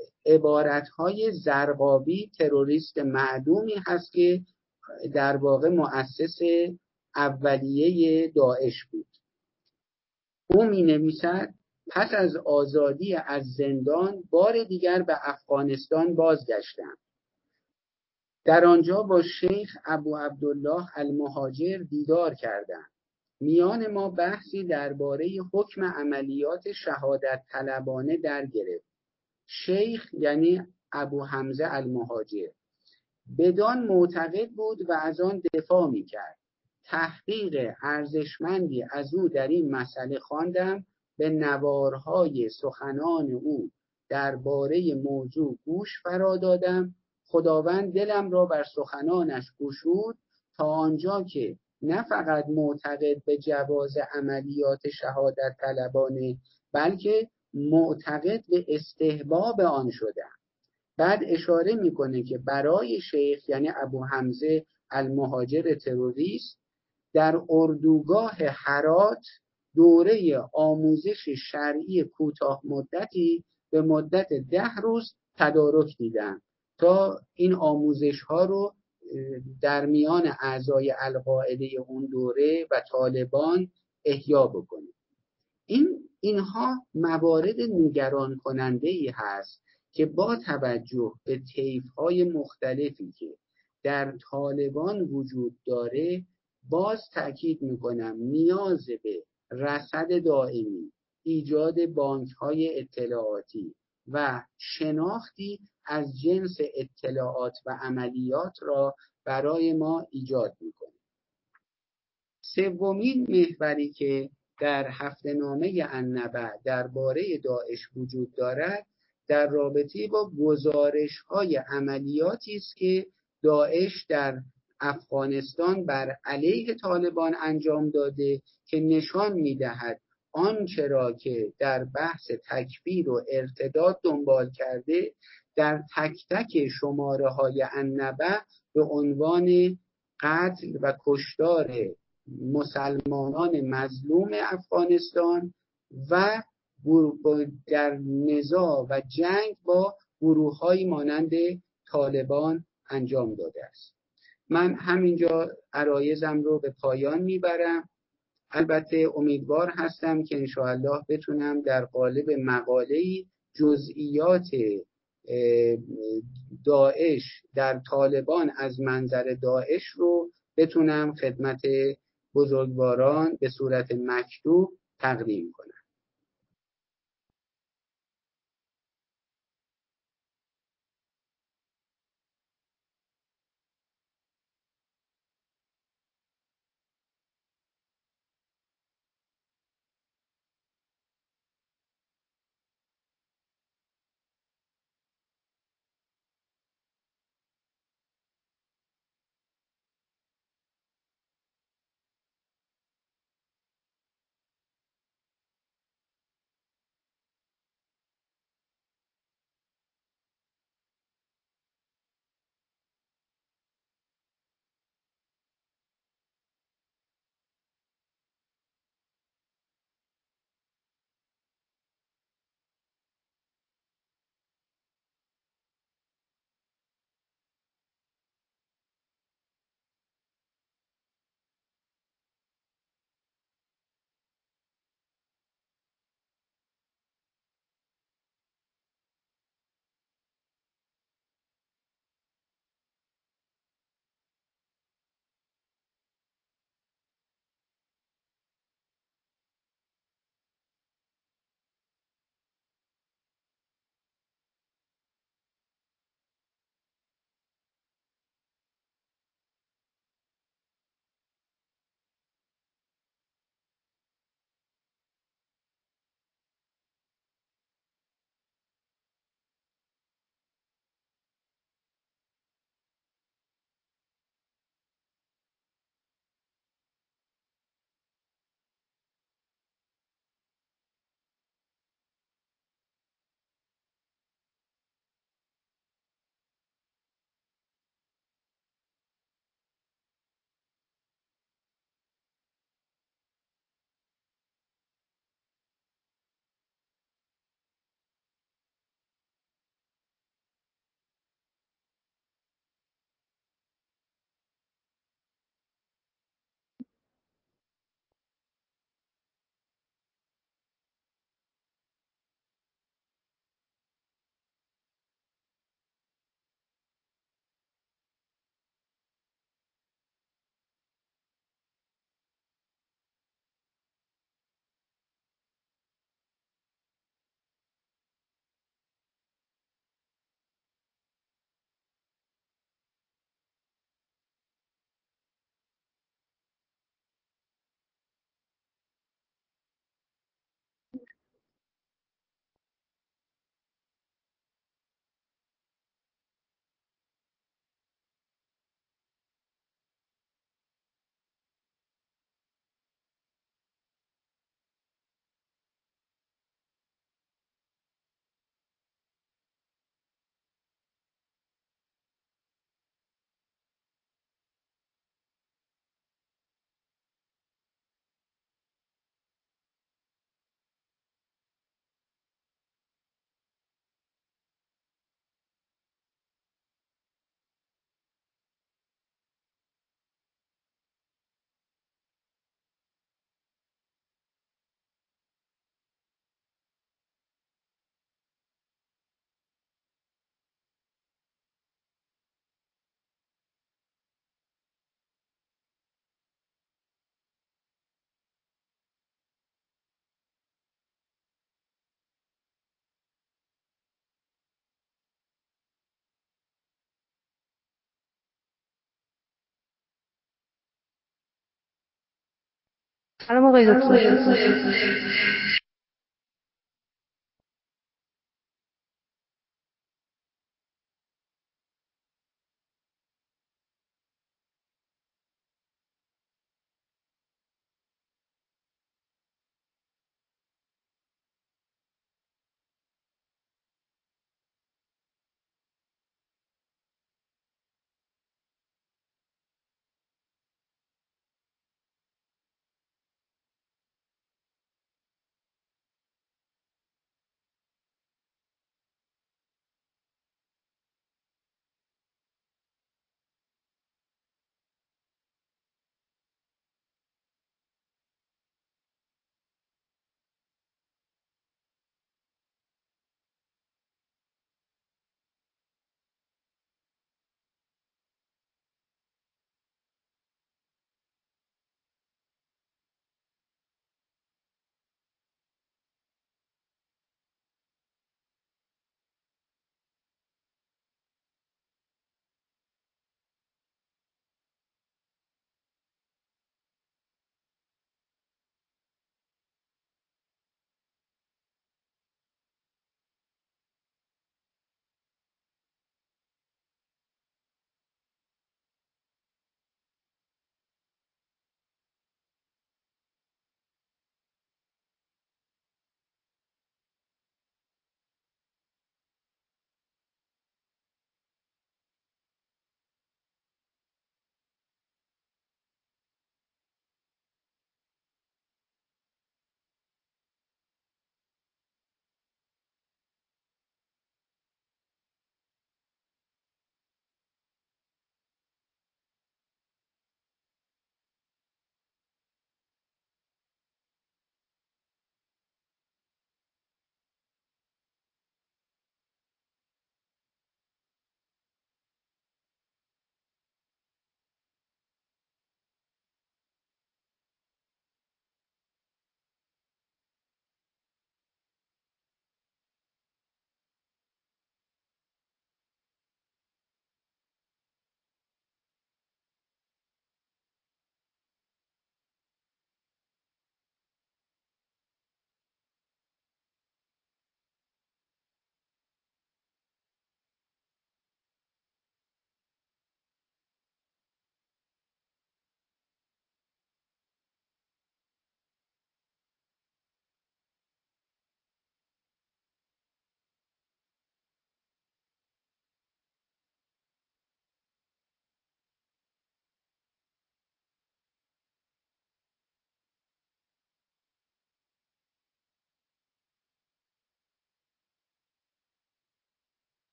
عبارت‌های زرقاوی، تروریست معدومی هست که در واقع مؤسس اولیه داعش بود. او می نویسد پس از آزادی از زندان بار دیگر به افغانستان بازگشتم. در آنجا با شیخ ابو عبدالله المهاجر دیدار کردم. میان ما بحثی درباره حکم عملیات شهادت طلبانه در گرفت. شیخ یعنی ابو حمزه المهاجر. بدان معتقد بود و از آن دفاع میکرد. تحقیق ارزشمندی از او در این مسئله خواندم. به نوارهای سخنان او درباره موضوع گوش فرا دادم. خداوند دلم را بر سخنانش گشود تا آنجا که نه فقط معتقد به جواز عملیات شهادت طلبانه بلکه معتقد به استحباب آن شدم. بعد اشاره میکنه که برای شیخ یعنی ابو حمزه المهاجر تروریست در اردوگاه هرات دوره آموزش شرعی کوتاه مدتی به مدت 10 روز تدارک دیدن تا این آموزش ها رو در میان اعضای القاعده اون دوره و طالبان احیا بکنه. اینها موارد نگران کننده ای هست که با توجه به طیف‌های مختلفی که در طالبان وجود داره باز تأکید میکنم نیاز به رصد دائمی، ایجاد بانک‌های اطلاعاتی و شناختی از جنس اطلاعات و عملیات را برای ما ایجاد میکنه. سومین محوری که در هفته‌نامه النبأ درباره داعش وجود دارد در رابطه با گزارش‌های عملیاتی است که داعش در افغانستان بر علیه طالبان انجام داده که نشان می‌دهد آنچه را که در بحث تکفیر و ارتداد دنبال کرده در تک تک شماره‌های النبأ به عنوان قتل و کشتار مسلمانان مظلوم افغانستان و در نزاع و جنگ با گروه‌هایی مانند طالبان انجام داده است. من همینجا عرایضم رو به پایان میبرم. البته امیدوار هستم که انشاءالله بتونم در قالب مقاله‌ای جزئیات داعش در طالبان از منظر داعش رو بتونم خدمت بزرگواران به صورت مکتوب تقدیم کنم. سلام آقای دکتر.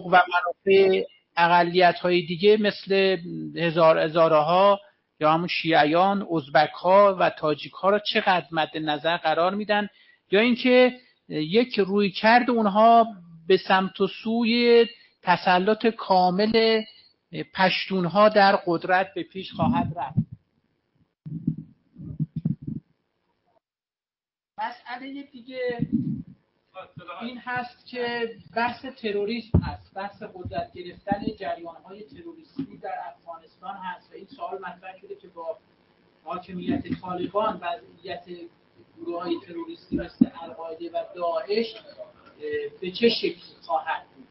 و منافع اقلیت‌های دیگه مثل هزارها یا همون شیعیان، ازبک‌ها و تاجیک‌ها را چقدر مد نظر قرار میدن، یا اینکه یک رویکرد اونها به سمت و سوی تسلط کامل پشتونها در قدرت به پیش خواهد رفت. مسئله دیگه این هست که بحث تروریسم هست، بحث قدرت گرفتن جریان‌های تروریستی در افغانستان هست و این سوال مطرح شده که با حاکمیت طالبان و وضعیت گروه‌های تروریستی مثل القاعده و داعش به چه شکل خواهد بود.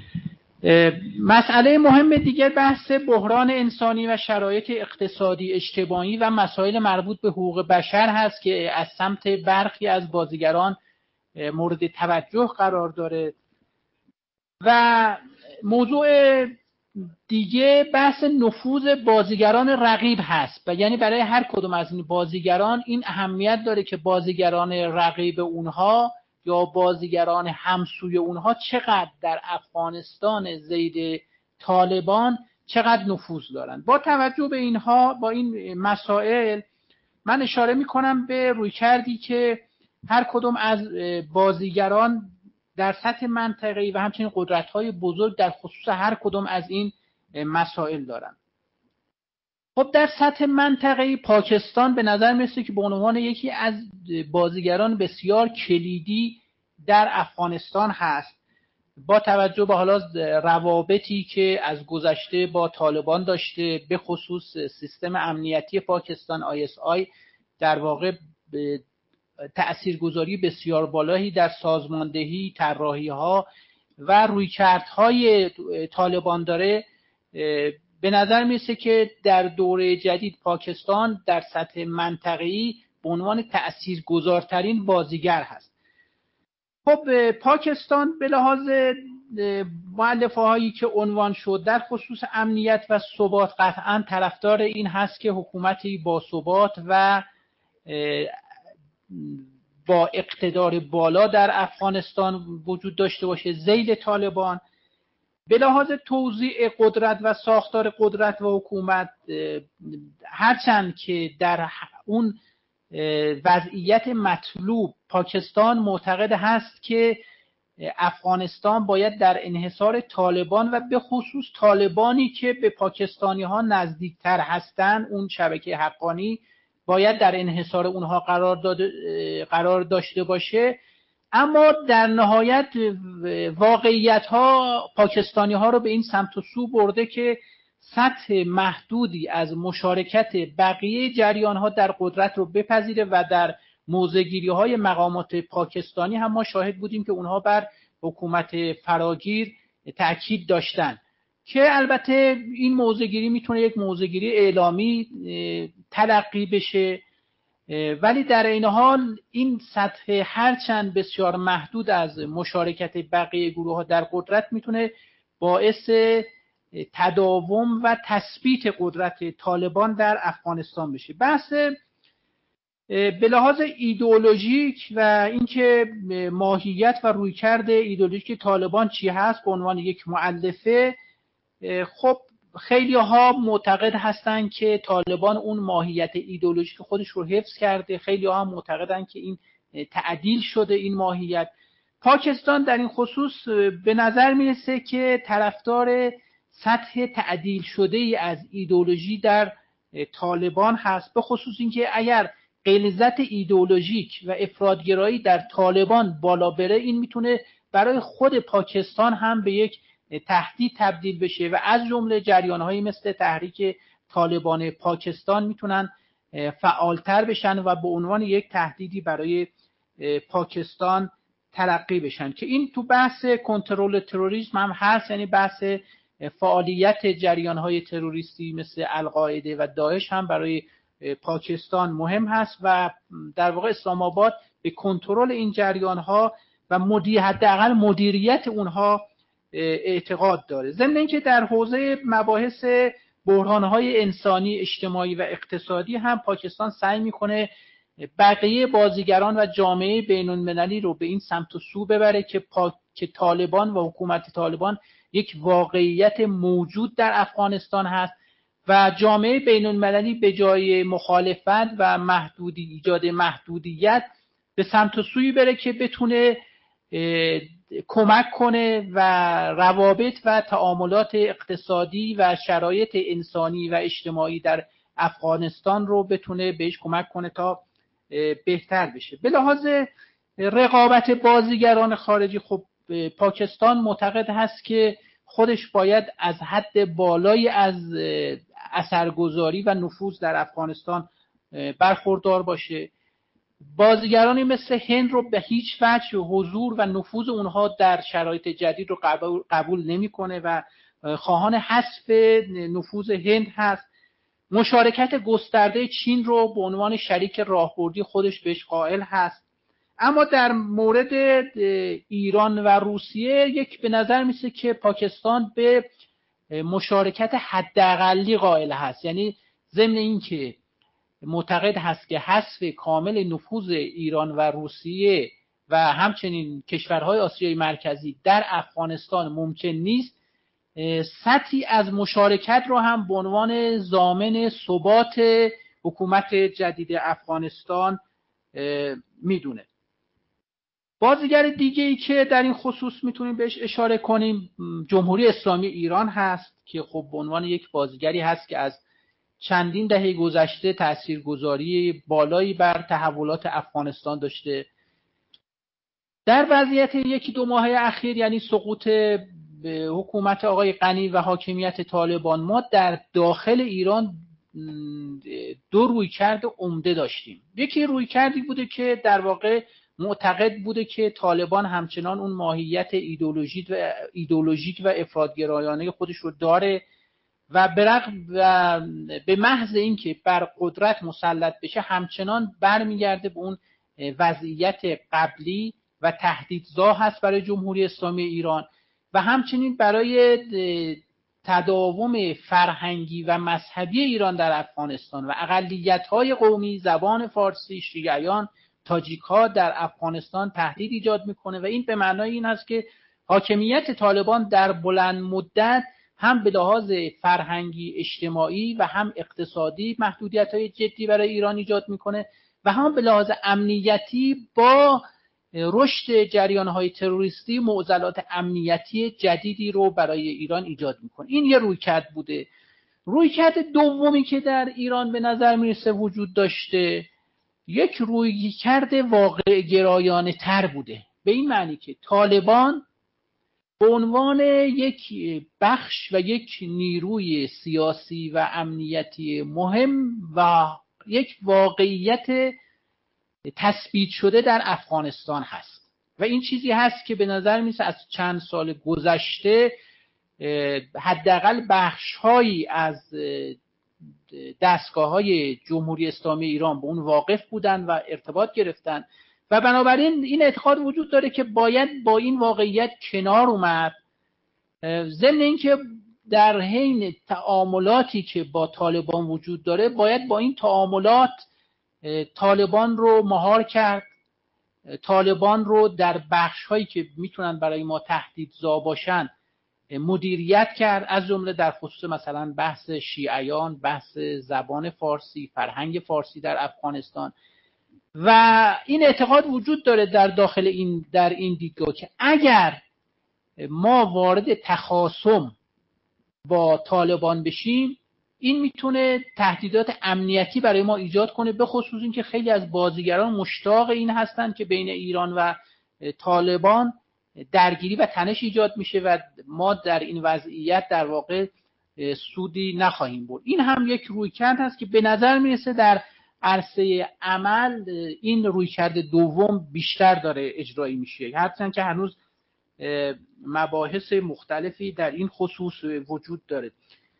مسئله مهم دیگر بحث بحران انسانی و شرایط اقتصادی اجتماعی و مسائل مربوط به حقوق بشر هست که از سمت برخی از بازیگران مورد توجه قرار داره. و موضوع دیگه بحث نفوذ بازیگران رقیب هست و یعنی برای هر کدوم از این بازیگران این اهمیت داره که بازیگران رقیب اونها یا بازیگران همسوی اونها چقدر در افغانستان زید طالبان چقدر نفوذ دارن. با توجه به اینها، با این مسائل، من اشاره میکنم به رویکردی که هر کدوم از بازیگران در سطح منطقه‌ای و همچنین قدرت‌های بزرگ در خصوص هر کدوم از این مسائل دارن. خب در سطح منطقه‌ای پاکستان به نظر میرسه که به عنوان یکی از بازیگران بسیار کلیدی در افغانستان هست، با توجه به حالا روابطی که از گذشته با طالبان داشته، به خصوص سیستم امنیتی پاکستان ISI در واقع تأثیرگذاری بسیار بالایی در سازماندهی، طراحی‌ها و رویکردهای طالبان داره. به نظر میرسه که در دوره جدید پاکستان در سطح منطقه‌ای به عنوان تأثیرگذارترین بازیگر هست. خب پاکستان به لحاظ مؤلفه‌هایی که عنوان شد در خصوص امنیت و ثبات قطعاً طرفدار این هست که حکومتی با ثبات و با اقتدار بالا در افغانستان وجود داشته باشه ذیل طالبان. به لحاظ توزیع قدرت و ساختار قدرت و حکومت، هرچند که در اون وضعیت مطلوب پاکستان معتقد هست که افغانستان باید در انحصار طالبان و به خصوص طالبانی که به پاکستانی ها نزدیکتر هستند، اون شبکه حقانی، باید در انحصار اونها قرار داشته باشه. اما در نهایت واقعیت ها پاکستانی ها رو به این سمت و سو برده که سطح محدودی از مشارکت بقیه جریان ها در قدرت رو بپذیره و در موضع‌گیری های مقامات پاکستانی هم ما شاهد بودیم که اونها بر حکومت فراگیر تأکید داشتن که البته این موضع‌گیری میتونه یک موضع‌گیری اعلامی تلقی بشه، ولی در این حال این سطح هرچند بسیار محدود از مشارکت بقیه گروه ها در قدرت میتونه باعث تداوم و تثبیت قدرت طالبان در افغانستان بشه. بحث به لحاظ ایدئولوژیک و اینکه ماهیت و رویکرد ایدئولوژیک طالبان چی هست به عنوان یک مؤلفه، خب خیلی ها معتقد هستند که طالبان اون ماهیت ایدئولوژیک خودش رو حفظ کرده، خیلی ها معتقدن که این تعدیل شده این ماهیت. پاکستان در این خصوص به نظر میرسه که طرفدار سطح تعدیل شده ای از ایدئولوژی در طالبان هست، به خصوص اینکه اگر غلظت ایدئولوژیک و افراط‌گرایی در طالبان بالا بره این میتونه برای خود پاکستان هم به یک تهدید تبدیل بشه و از جمله جریان‌هایی مثل تحریک طالبان پاکستان میتونن فعالتر بشن و به عنوان یک تهدیدی برای پاکستان تلقی بشن که این تو بحث کنترل تروریسم هم هست، یعنی بحث فعالیت جریان‌های تروریستی مثل القاعده و داعش هم برای پاکستان مهم هست و در واقع اسلام آباد به کنترل این جریان‌ها و حداقل مدیریت اونها اعتقاد داره. ضمن اینکه در حوزه مباحث بحران‌های انسانی، اجتماعی و اقتصادی هم پاکستان سعی می‌کنه بقیه بازیگران و جامعه بین‌المللی رو به این سمت و سو ببره که طالبان و حکومت طالبان یک واقعیت موجود در افغانستان هست و جامعه بین المللی به جای مخالفت و ایجاد محدودیت به سمت و سوی بره که بتونه کمک کنه و روابط و تعاملات اقتصادی و شرایط انسانی و اجتماعی در افغانستان رو بتونه بهش کمک کنه تا بهتر بشه. به لحاظ رقابت بازیگران خارجی، خب پاکستان معتقد هست که خودش باید از حد بالایی از اثرگذاری و نفوذ در افغانستان برخوردار باشه. بازیگرانی مثل هند رو به هیچ وجه حضور و نفوذ اونها در شرایط جدید رو قبول نمیکنه و خواهان حذف نفوذ هند هست. مشارکت گسترده چین رو به عنوان شریک راهبردی خودش بهش قائل هست. اما در مورد ایران و روسیه یک به نظر میسه که پاکستان به مشارکت حداقلی قائل هست، یعنی ضمن این که معتقد هست که حذف کامل نفوذ ایران و روسیه و همچنین کشورهای آسیای مرکزی در افغانستان ممکن نیست، سطحی از مشارکت رو هم به عنوان ضامن ثبات حکومت جدید افغانستان میدونه. بازیگر دیگه‌ای که در این خصوص میتونیم بهش اشاره کنیم جمهوری اسلامی ایران هست که خب به عنوان یک بازیگری هست که از چندین دهه گذشته تاثیرگذاری بالایی بر تحولات افغانستان داشته. در وضعیت یکی دو ماهه اخیر، یعنی سقوط حکومت آقای غنی و حاکمیت طالبان، ما در داخل ایران دو رویکرد عمده داشتیم. یکی رویکردی بوده که در واقع معتقد بوده که طالبان همچنان اون ماهیت ایدئولوژیک و افراط‌گرایانه خودش رو داره و به محض اینکه بر قدرت مسلط بشه همچنان برمیگرده به اون وضعیت قبلی و تهدیدزا هست برای جمهوری اسلامی ایران و همچنین برای تداوم فرهنگی و مذهبی ایران در افغانستان و اقلیت‌های قومی، زبان فارسی، شیعیان، تاجیک‌ها در افغانستان تهدید ایجاد میکنه و این به معنای این هست که حاکمیت طالبان در بلند مدت هم به لحاظ فرهنگی، اجتماعی و هم اقتصادی محدودیت‌های جدی برای ایران ایجاد میکنه و هم به لحاظ امنیتی با رشد جریان‌های تروریستی معضلات امنیتی جدیدی رو برای ایران ایجاد میکنه. این یه رویکرد بوده. رویکرد دومی که در ایران به نظر میرسه وجود داشته یک رویکرد واقع گرایانه تر بوده، به این معنی که طالبان به عنوان یک بخش و یک نیروی سیاسی و امنیتی مهم و یک واقعیت تثبیت شده در افغانستان هست و این چیزی هست که به نظر میسه از چند سال گذشته حداقل بخش‌هایی از دستگاه‌های جمهوری اسلامی ایران به اون واقف بودن و ارتباط گرفتن و بنابراین این اعتقاد وجود داره که باید با این واقعیت کنار اومد، ضمن اینکه در حین تعاملاتی که با طالبان وجود داره باید با این تعاملات طالبان رو مهار کرد، طالبان رو در بخش‌هایی که میتونن برای ما تهدیدزا باشن مدیریت کرد، از جمله در خصوص مثلا بحث شیعیان، بحث زبان فارسی، فرهنگ فارسی در افغانستان و این اعتقاد وجود داره در این دیدگاه که اگر ما وارد تخاصم با طالبان بشیم این میتونه تهدیدات امنیتی برای ما ایجاد کنه، به خصوص اینکه خیلی از بازیگران مشتاق این هستند که بین ایران و طالبان درگیری و تنش ایجاد میشه و ما در این وضعیت در واقع سودی نخواهیم برد. این هم یک رویکرد هست که به نظر میرسه در عرصه عمل این رویکرد دوم بیشتر داره اجرایی میشه، هرچند که هنوز مباحث مختلفی در این خصوص وجود داره.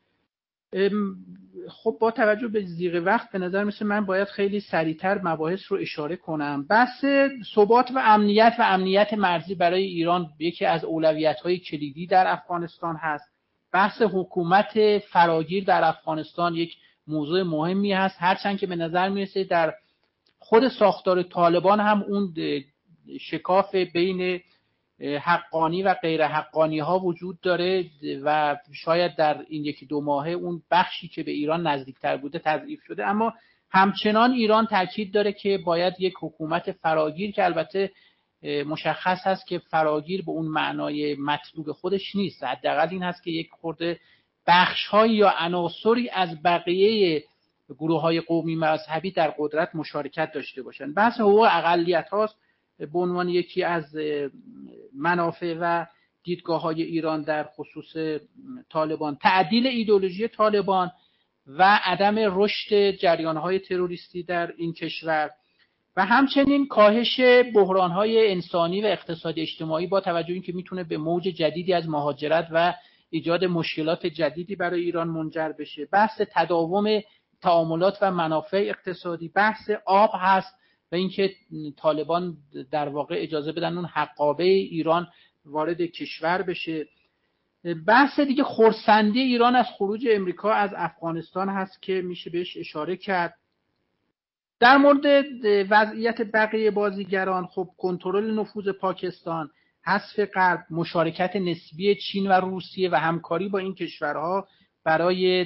خب با توجه به ضیق وقت به نظر میسه من باید خیلی سریعتر مباحث رو اشاره کنم. بحث ثبات و امنیت مرزی برای ایران یکی از اولویت‌های کلیدی در افغانستان هست. بحث حکومت فراگیر در افغانستان یک موضوع مهمی هست، هرچند که به نظر میرسه در خود ساختار طالبان هم اون شکاف بین حقانی و غیر حقانی ها وجود داره و شاید در این یکی دو ماهه اون بخشی که به ایران نزدیکتر بوده تضعیف شده، اما همچنان ایران تاکید داره که باید یک حکومت فراگیر، که البته مشخص هست که فراگیر به اون معنای مطلوب خودش نیست، حداقل این هست که یک خورده بخش‌هایی یا عناصری از بقیه گروه‌های قومی مذهبی در قدرت مشارکت داشته باشند. بحث حقوق اقلیت‌هاست به عنوان یکی از منافع و دیدگاه‌های ایران در خصوص طالبان، تعدیل ایدئولوژی طالبان و عدم رشد جریان‌های تروریستی در این کشور و همچنین کاهش بحران‌های انسانی و اقتصادی اجتماعی با توجه اینکه میتونه به موج جدیدی از مهاجرت و ایجاد مشکلات جدیدی برای ایران منجر بشه. بحث تداوم تعاملات و منافع اقتصادی، بحث آب هست و اینکه طالبان در واقع اجازه بدن اون حقابه ایران وارد کشور بشه. بحث دیگه خرسندی ایران از خروج امریکا از افغانستان هست که میشه بهش اشاره کرد. در مورد وضعیت بقیه بازیگران، خب کنترل نفوذ پاکستان، حذف غرب، مشارکت نسبی چین و روسیه و همکاری با این کشورها برای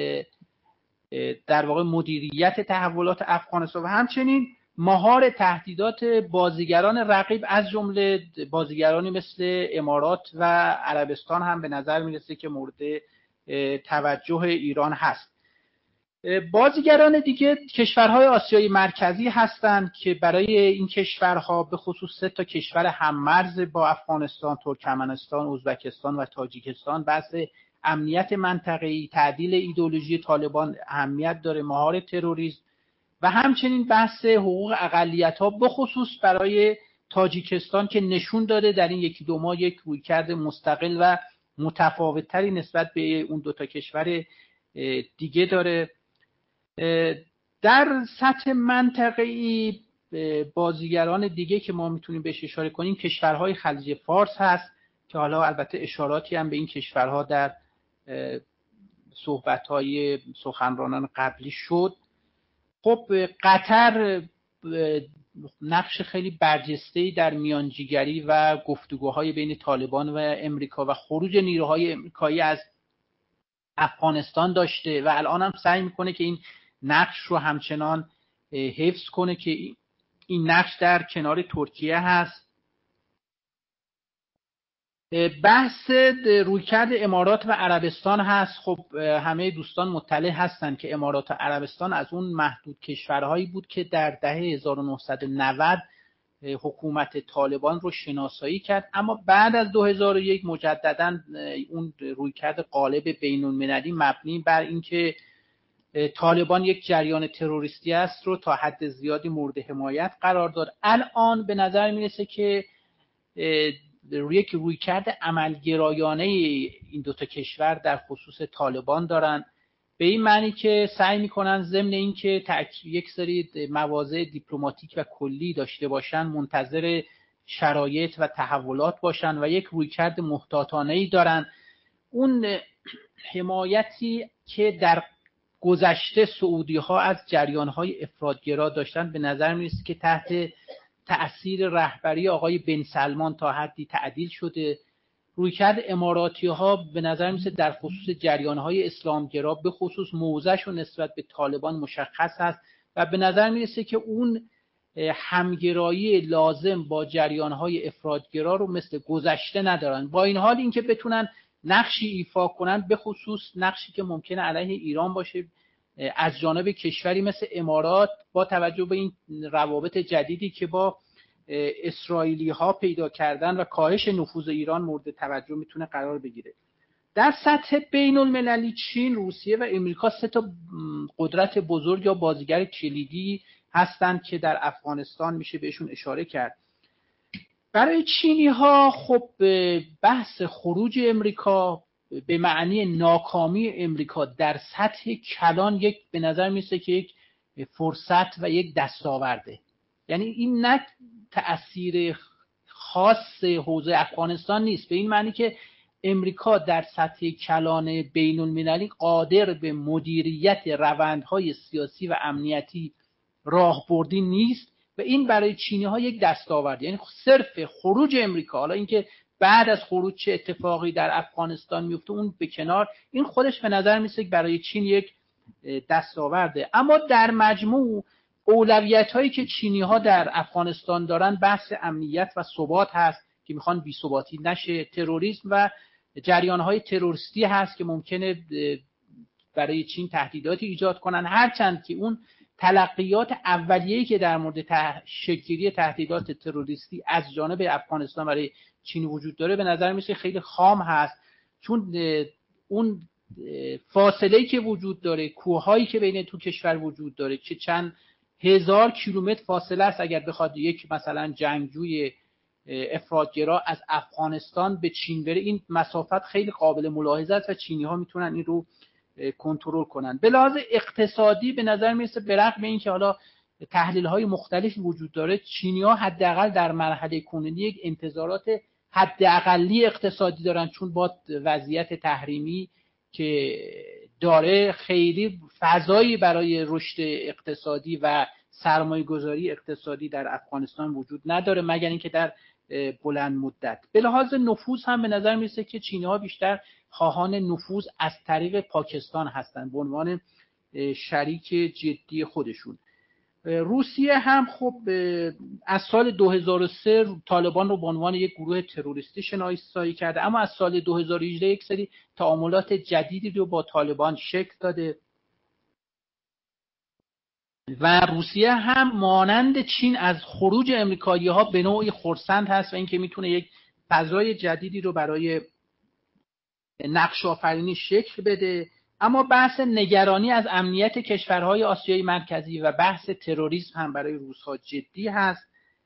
در واقع مدیریت تحولات افغانستان و همچنین مهار تهدیدات بازیگران رقیب از جمله بازیگرانی مثل امارات و عربستان هم به نظر میرسه که مورد توجه ایران هست. بازیگران دیگه کشورهای آسیای مرکزی هستند که برای این کشورها به خصوص 3 کشور هممرز با افغانستان، ترکمنستان، ازبکستان و تاجیکستان بحث امنیت منطقه‌ای، تعدیل ایدئولوژی طالبان اهمیت داره، مهار تروریسم و همچنین بحث حقوق اقلیت‌ها به خصوص برای تاجیکستان که نشون داده در این یکی دو ماه یک رویکرد مستقل و متفاوت‌تری نسبت به اون 2 کشور دیگه داره. در سطح منطقه‌ای بازیگران دیگه که ما میتونیم بهش اشاره کنیم کشورهای خلیج فارس هست که حالا البته اشاراتی هم به این کشورها در صحبت‌های سخنرانان قبلی شد. خب قطر نقش خیلی برجسته‌ای در میانجیگری و گفتگوهای بین طالبان و امریکا و خروج نیروهای امریکایی از افغانستان داشته و الان هم سعی میکنه که این نقش رو همچنان حفظ کنه که این نقش در کنار ترکیه هست. بحث رویکرد امارات و عربستان هست. خب همه دوستان مطلع هستن که امارات و عربستان از اون محدود کشورهایی بود که در دهه 1990 حکومت طالبان رو شناسایی کرد، اما بعد از 2001 مجددا اون رویکرد غالب بین‌المللی مبنی بر اینکه طالبان یک جریان تروریستی است رو تا حد زیادی مورد حمایت قرار داد. الان به نظر میرسه که یک رویکرد عملگرایانه این 2 کشور در خصوص طالبان دارن، به این معنی که سعی میکنن ضمن اینکه یک سری مواضع دیپلماتیک و کلی داشته باشن منتظر شرایط و تحولات باشن و یک رویکرد محتاطانه‌ای دارن. اون حمایتی که در گذشته سعودی ها از جریان های افراطگرا داشتن به نظر میرسه که تحت تأثیر رهبری آقای بن سلمان تا حدی تعدیل شده. رویکرد اماراتی ها به نظر میرسه در خصوص جریان های اسلامگرا به خصوص موضعشون نسبت به طالبان مشخص هست و به نظر میرسه که اون همگرایی لازم با جریان های افراطگرا رو مثل گذشته ندارن. با این حال اینکه بتونن نقشی ایفا کنن، به خصوص نقشی که ممکنه علیه ایران باشه از جانب کشوری مثل امارات، با توجه به این روابط جدیدی که با اسرائیلی ها پیدا کردن و کاهش نفوذ ایران مورد توجه میتونه قرار بگیره. در سطح بین المللی چین، روسیه و امریکا 3 قدرت بزرگ یا بازیگر کلیدی هستند که در افغانستان میشه بهشون اشاره کرد. برای چینی ها خب بحث خروج امریکا به معنی ناکامی امریکا در سطح کلان یک به نظر میسه که یک فرصت و یک دستاورده. یعنی این نه تأثیر خاص حوزه افغانستان نیست، به این معنی که امریکا در سطح کلان بین المللی قادر به مدیریت روندهای سیاسی و امنیتی راهبردی نیست و و این برای چینی ها یک دستاورد، یعنی صرف خروج امریکا، حالا اینکه بعد از خروج چه اتفاقی در افغانستان میفته اون به کنار، این خودش به نظر میسه برای چین یک دستاورده. اما در مجموع اولویت هایی که چینی ها در افغانستان دارن بحث امنیت و ثبات هست که میخوان بی ثباتی نشه، تروریسم و جریان های تروریستی هست که ممکنه برای چین تهدیداتی ایجاد کنن، هرچند که اون تلقیات اولیه‌ای که در مورد شکل‌گیری تهدیدات تروریستی از جانب افغانستان برای چین وجود داره به نظر میشه خیلی خام هست، چون اون فاصله‌ای که وجود داره، کوههایی که بین تو کشور وجود داره که چند هزار کیلومتر فاصله است، اگر بخواد یک مثلا جنگجوی افراط‌گرا از افغانستان به چین بره، این مسافت خیلی قابل ملاحظه است و چینی‌ها میتونن این رو کنترل کنن. به لحاظ اقتصادی به نظر میرسه برغم اینکه حالا تحلیل‌های مختلفی وجود داره، چینی‌ها حداقل در مرحله کنونی یک انتظارات حداقلی اقتصادی دارن، چون با وضعیت تحریمی که داره خیلی فضایی برای رشد اقتصادی و سرمایه‌گذاری اقتصادی در افغانستان وجود نداره مگر اینکه در بلند مدت. به لحاظ نفوذ هم به نظر میرسه که چینی‌ها بیشتر خواهان نفوذ از طریق پاکستان هستند به عنوان شریک جدی خودشون. روسیه هم خب از سال 2003 طالبان رو به عنوان یک گروه تروریستی شناسایی کرده، اما از سال 2018 یک سری تعاملات جدیدی رو با طالبان شکل داده و روسیه هم مانند چین از خروج امریکایی‌ها به نوعی خرسند هست و اینکه میتونه یک فضای جدیدی رو برای نقش آفرینی شکل بده. اما بحث نگرانی از امنیت کشورهای آسیای مرکزی و بحث تروریسم هم برای روس‌ها جدی هست.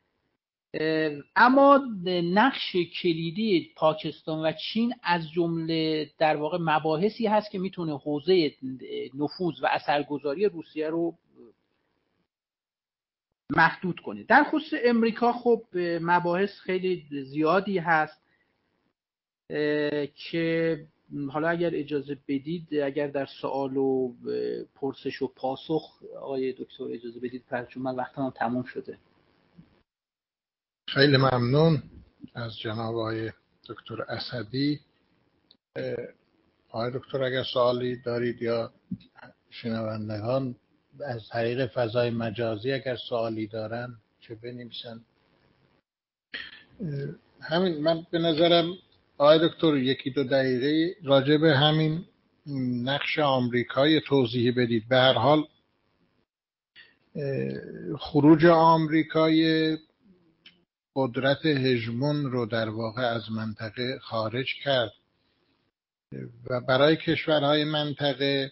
اما نقش کلیدی پاکستان و چین از جمله در واقع مباحثی هست که میتونه حوزه نفوذ و اثرگذاری روسیه رو محدود کنه. در خصوص امریکا خب مباحث خیلی زیادی هست که حالا اگر اجازه بدید، اگر در سوال و پرسش و پاسخ آقای دکتر اجازه بدید، چون من وقتم تموم شده. خیلی ممنون از جناب آقای دکتر اسدی. آقای دکتر اگر سوالی دارید یا شنوندگان از طریق فضای مجازی اگر سوالی دارن چه بنویسن. همین من به نظرم آقای دکتر یکی دو دقیقه راجع به همین نقش آمریکای توضیح بدید. به هر حال خروج آمریکای قدرت هژمون رو در واقع از منطقه خارج کرد و برای کشورهای منطقه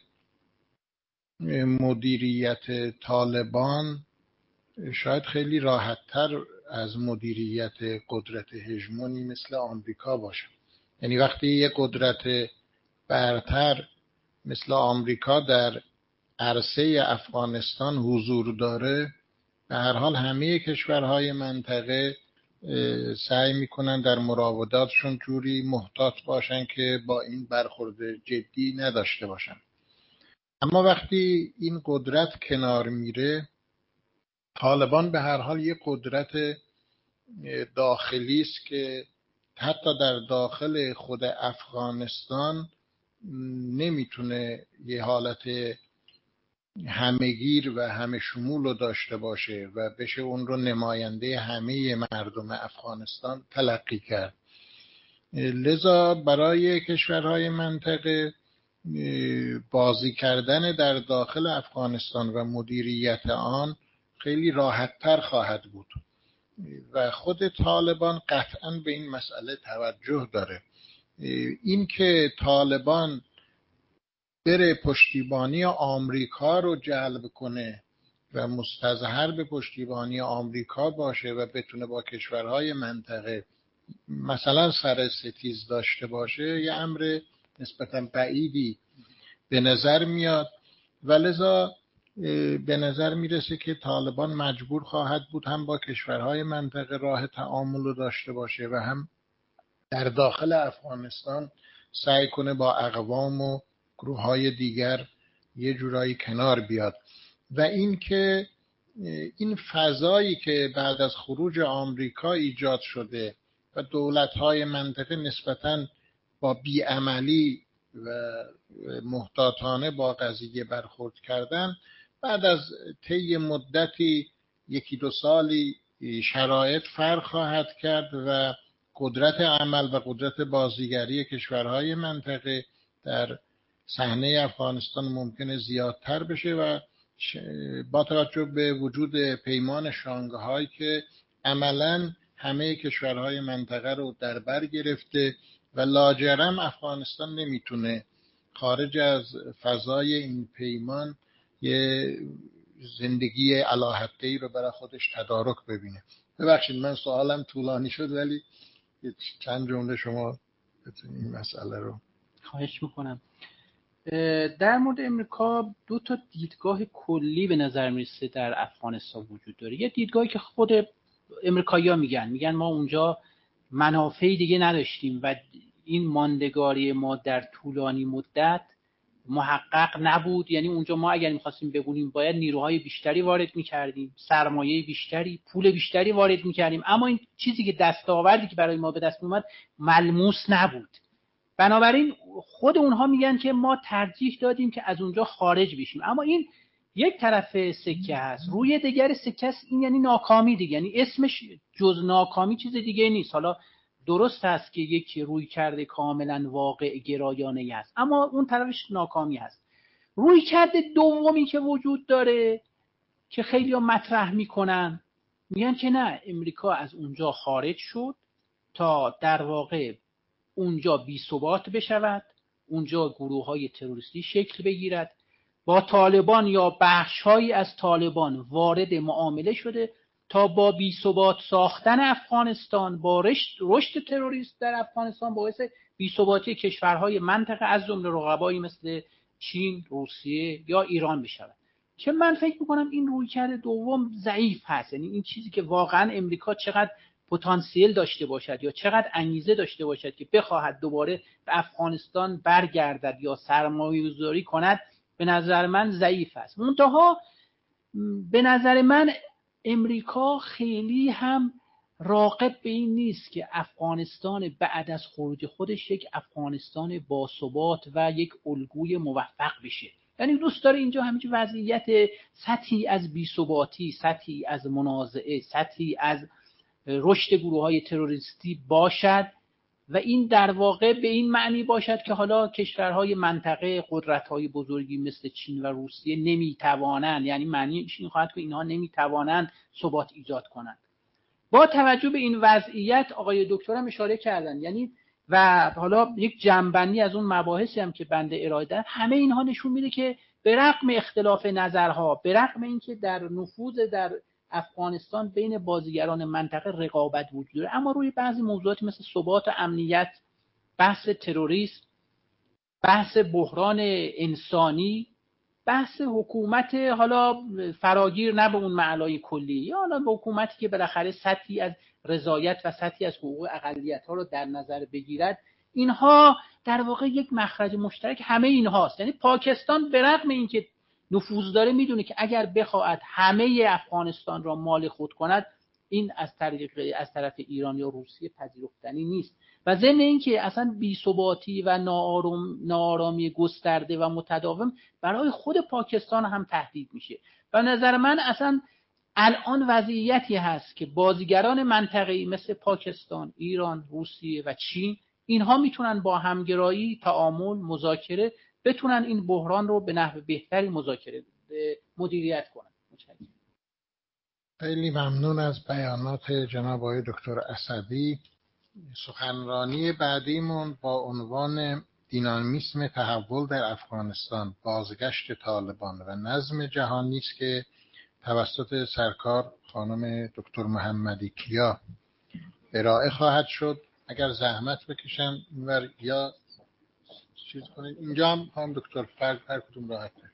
مدیریت طالبان شاید خیلی راحت‌تر از مدیریت قدرت هژمونی مثل آمریکا باشه. یعنی وقتی یک قدرت برتر مثل آمریکا در عرصه افغانستان حضور داره، به هر حال همه کشورهای منطقه سعی میکنن در مراوداتشون جوری محتاط باشن که با این برخورد جدی نداشته باشن. اما وقتی این قدرت کنار میره، طالبان به هر حال یک قدرت داخلی است که حتی در داخل خود افغانستان نمیتونه یه حالت همه‌گیر و همه شمول رو داشته باشه و بشه اون رو نماینده همه مردم افغانستان تلقی کرد. لذا برای کشورهای منطقه بازی کردن در داخل افغانستان و مدیریت آن خیلی راحت‌تر خواهد بود و خود طالبان قطعاً به این مسئله توجه داره. این که طالبان بره پشتیبانی آمریکا رو جلب کنه و مستظهر به پشتیبانی آمریکا باشه و بتونه با کشورهای منطقه مثلا سر ستیز داشته باشه، یه امر نسبتاً بعیدی به نظر میاد و لذا به نظر میرسه که طالبان مجبور خواهد بود هم با کشورهای منطقه راه تعامل رو داشته باشه و هم در داخل افغانستان سعی کنه با اقوام و گروه‌های دیگر یه جورایی کنار بیاد. و این که این فضایی که بعد از خروج آمریکا ایجاد شده و دولت‌های منطقه نسبتاً با بیعملی و محتاطانه با قضیه برخورد کردن، بعد از طی مدتی 1-2 سالی شرایط فرق خواهد کرد و قدرت عمل و قدرت بازیگری کشورهای منطقه در صحنه افغانستان ممکنه زیادتر بشه و با توجه به وجود پیمان شانگهای که عملاً همه کشورهای منطقه رو در بر گرفته و لاجرم افغانستان نمیتونه خارج از فضای این پیمان یه زندگی علاحده‌ای رو برای خودش تدارک ببینه. ببخشید من سوالم طولانی شد، ولی چند جمله شما بتونید این مسئله رو. خواهش میکنم. در مورد امریکا 2 تا دیدگاه کلی به نظر میرسه در افغانستان وجود داره. یه دیدگاهی که خود امریکایی‌ها میگن ما اونجا منافعی دیگه نداشتیم و این ماندگاری ما در طولانی مدت محقق نبود، یعنی اونجا ما اگر می‌خواستیم ببونیم باید نیروهای بیشتری وارد می‌کردیم، سرمایه بیشتری، پول بیشتری وارد می‌کردیم، اما این چیزی که دستاوردی که برای ما به دست میومد ملموس نبود. بنابراین خود اونها میگن که ما ترجیح دادیم که از اونجا خارج بشیم. اما این یک طرف سکه هست، روی دیگر سکه است، این یعنی ناکامی دیگه، یعنی اسمش جز ناکامی چیز دیگه نیست. حالا درست هست که یک روی کرده کاملا واقع گرایانه است، اما اون طرفش ناکامی هست. روی کرده دومی که وجود داره که خیلی ها مطرح میکنن، میگن که نه، امریکا از اونجا خارج شد تا در واقع اونجا بی ثبات بشود، اونجا گروه های تروریستی شکل بگیرد، با طالبان یا بخش‌هایی از طالبان وارد معامله شده تا با بی ثبات ساختن افغانستان، با رشد تروریست در افغانستان باعث بی ثباتی کشورهای منطقه از جمله رقبایی مثل چین، روسیه یا ایران بشود. که من فکر میکنم این رویکرد دوم ضعیف هست. یعنی این چیزی که واقعا امریکا چقدر پتانسیل داشته باشد یا چقدر انگیزه داشته باشد که بخواهد دوباره به افغانستان برگردد یا سرمایه‌گذاری کند، به نظر من ضعیف است. منتها به نظر من امریکا خیلی هم راغب به این نیست که افغانستان بعد از خروج خودش یک افغانستان باثبات و یک الگوی موفق بشه. یعنی دوست داره اینجا همینجور وضعیت سطحی از بی‌ثباتی، سطحی از منازعه، سطحی از رشد گروه‌های تروریستی باشد و این در واقع به این معنی باشد که حالا کشورهای منطقه، قدرت‌های بزرگی مثل چین و روسیه نمیتوانند، یعنی معنیش این خواهد که اینها نمیتوانند ثبات ایجاد کنند. با توجه به این وضعیت آقای دکتر هم اشاره کردن، یعنی و حالا یک جنبندی از اون مباحثی هم که بنده ارائه دادم، همه اینها نشون میده که به رغم اختلاف نظرها، به رغم اینکه در نفوذ در افغانستان بین بازیگران منطقه رقابت وجود داره، اما روی بعضی موضوعات مثل ثبات و امنیت، بحث تروریسم، بحث بحران انسانی، بحث حکومت حالا فراگیر نه به اون معنای کلی، یا حالا به حکومتی که بالاخره سطحی از رضایت و سطحی از حقوق اقلیت‌ها رو در نظر بگیرد، اینها در واقع یک مخرج مشترک همه اینهاست. یعنی پاکستان به رغم اینکه نفوذ داره میدونه که اگر بخواهد همه افغانستان را مال خود کند، این از طرف ایران یا روسیه پذیرفتنی نیست و ضمن اینکه اصلا بی‌ثباتی و ناآرامی گسترده و متداوم برای خود پاکستان هم تهدید میشه. و نظر من اصلا الان وضعیتی هست که بازیگران منطقه‌ای مثل پاکستان، ایران، روسیه و چین، اینها میتونن با همگرایی، تعامل، مذاکره بتونن این بحران رو به نحو بهتری مدیریت کنن. خیلی ممنون از بیانات جناب آقای دکتر اسدی. سخنرانی بعدیمون با عنوان دینامیسم تحول در افغانستان، بازگشت طالبان و نظم جهانی است که توسط سرکار خانم دکتر محمدی کیا ارائه خواهد شد. اگر زحمت بکشن یا چیز کنید، اینجا هم خانم دکتر فرد هر کدوم راحت ده.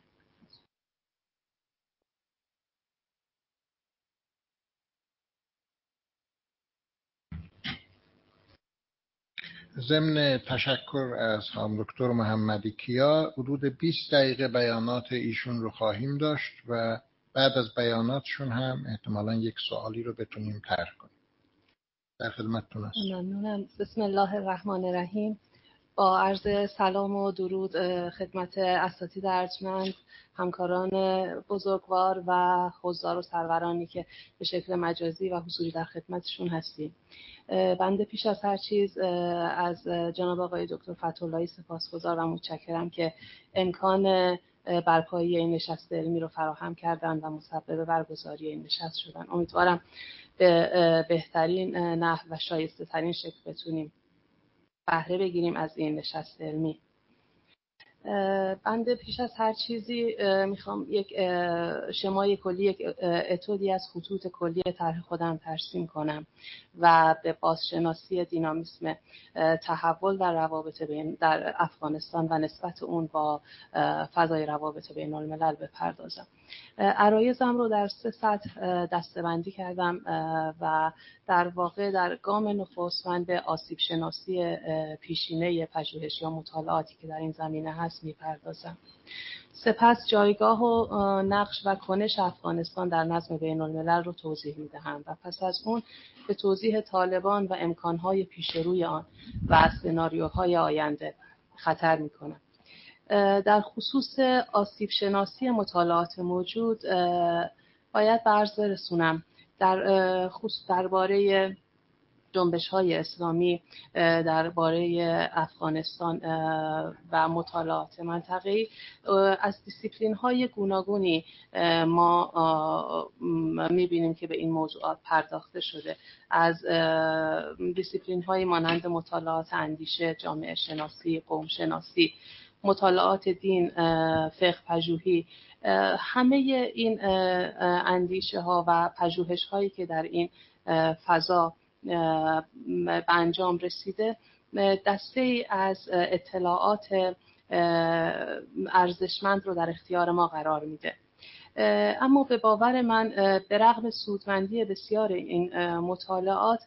ضمن تشکر از خانم دکتر محمدی کیا، حدود 20 دقیقه بیانات ایشون رو خواهیم داشت و بعد از بیاناتشون هم احتمالاً یک سوالی رو بتونیم طرح کنیم. در خدمتتون هستم. ممنونم. بسم الله الرحمن الرحیم. با عرض سلام و درود خدمت اساتید ارجمند، همکاران بزرگوار و حضار و سرورانی که به شکل مجازی و حضوری در خدمتشون هستیم. بنده پیش از هر چیز از جناب آقای دکتر فتح‌اللهی سپاسگزار و متشکرم که امکان برپایی این نشست علمی رو فراهم کردن و مسبب برگزاری این نشست شدن. امیدوارم به بهترین نحو و شایسته ترین شکل بتونیم بهره بگیریم از این نشست علمی. بنده پیش از هر چیزی میخوام یک شمای کلی، یک اتودی از خطوط کلی طرح خودم ترسیم کنم و به بازشناسی دینامیسم تحول در روابط در افغانستان و نسبت اون با فضای روابط بین الملل بپردازم. عرایضم رو در 3 سطح دسته‌بندی کردم و در واقع در گام نخست من به آسیب شناسی پیشینه پژوهش یا مطالعاتی که در این زمینه هست میپردازم. سپس جایگاه و نقش و کنش افغانستان در نظم بین الملل رو توضیح میدهم و پس از اون به توضیح طالبان و امکانهای پیش روی آن و سناریوهای آینده خطر میکنم. در خصوص آسیب شناسی مطالعات موجود باید به عرض برسونم درباره جنبش‌های اسلامی درباره افغانستان و مطالعات منطقه‌ای از دیسیپلین‌های گوناگونی ما می‌بینیم که به این موضوعات پرداخته شده، از دیسیپلین‌های مانند مطالعات اندیشه، جامعه شناسی، قوم شناسی، مطالعات دین، فقه پژوهی. همه این اندیشه ها و پژوهش هایی که در این فضا به انجام رسیده دسته ای از اطلاعات ارزشمند رو در اختیار ما قرار میده. اما به باور من به رغم سودمندی بسیار این مطالعات،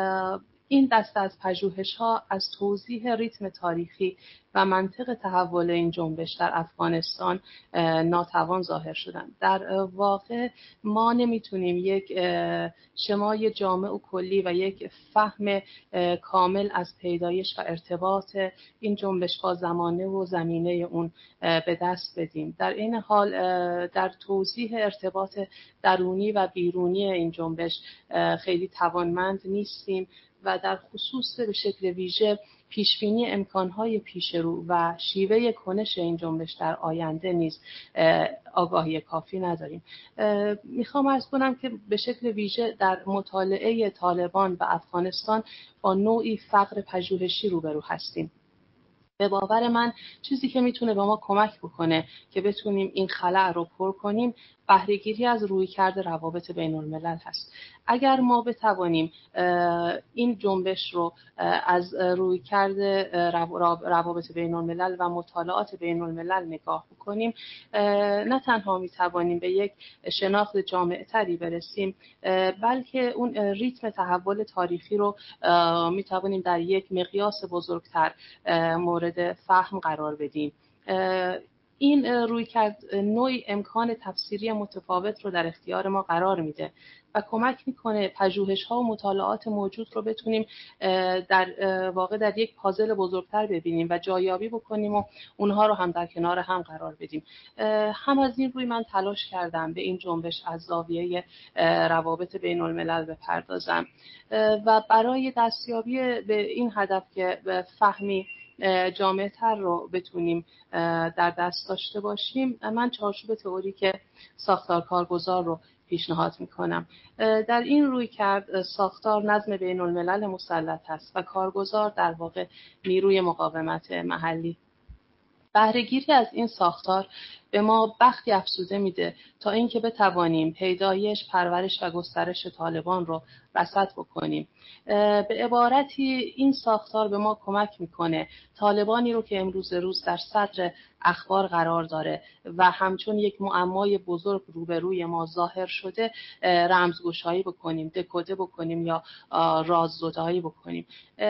این دسته از پژوهش‌ها از توضیح ریتم تاریخی و منطق تحول این جنبش در افغانستان ناتوان ظاهر شدند. در واقع ما نمیتونیم یک شمای جامع و کلی و یک فهم کامل از پیدایش و ارتباط این جنبش با زمانه و زمینه اون به دست بدیم. در این حال در توضیح ارتباط درونی و بیرونی این جنبش خیلی توانمند نیستیم و در خصوص به شکل ویژه پیشبینی امکانهای پیشرو و شیوه کنش این جنبش در آینده نیز آگاهی کافی نداریم. میخوام عرض کنم که به شکل ویژه در مطالعه طالبان و افغانستان با نوعی فقر پژوهشی روبرو هستیم. به باور من چیزی که میتونه به ما کمک بکنه که بتونیم این خلأ رو پر کنیم بهره‌گیری از رویکرد روابط بین الملل هست. اگر ما بتوانیم این جنبش رو از رویکرد روابط بین الملل و مطالعات بین الملل نگاه بکنیم، نه تنها میتوانیم به یک شناخت جامع تری برسیم، بلکه اون ریتم تحول تاریخی رو میتوانیم در یک مقیاس بزرگتر مورد فهم قرار بدیم. این رویکرد نوعی امکان تفسیری متفاوت رو در اختیار ما قرار میده و کمک میکنه پژوهش‌ها و مطالعات موجود رو بتونیم در واقع در یک پازل بزرگتر ببینیم و جایابی بکنیم و اونها رو هم در کنار هم قرار بدیم. هم از این روی من تلاش کردم به این جنبش از زاویه روابط بین الملل بپردازم و برای دستیابی به این هدف که فهمی جامعه تر رو بتونیم در دست داشته باشیم، من چارچوب تئوریک ساختار کارگزار رو پیشنهاد میکنم. در این رویکرد ساختار نظم بین الملل مسلط است و کارگزار در واقع نیروی مقاومت محلی. بهره‌گیری از این ساختار به ما بختی افزوده میده تا اینکه بتوانیم پیدایش، پرورش و گسترش طالبان رو رصد بکنیم. به عبارتی این ساختار به ما کمک میکنه طالبانی رو که امروز روز در صدر اخبار قرار داره و همچون یک معمای بزرگ روبروی ما ظاهر شده رمزگشایی بکنیم، دکوده بکنیم یا راززدایی بکنیم.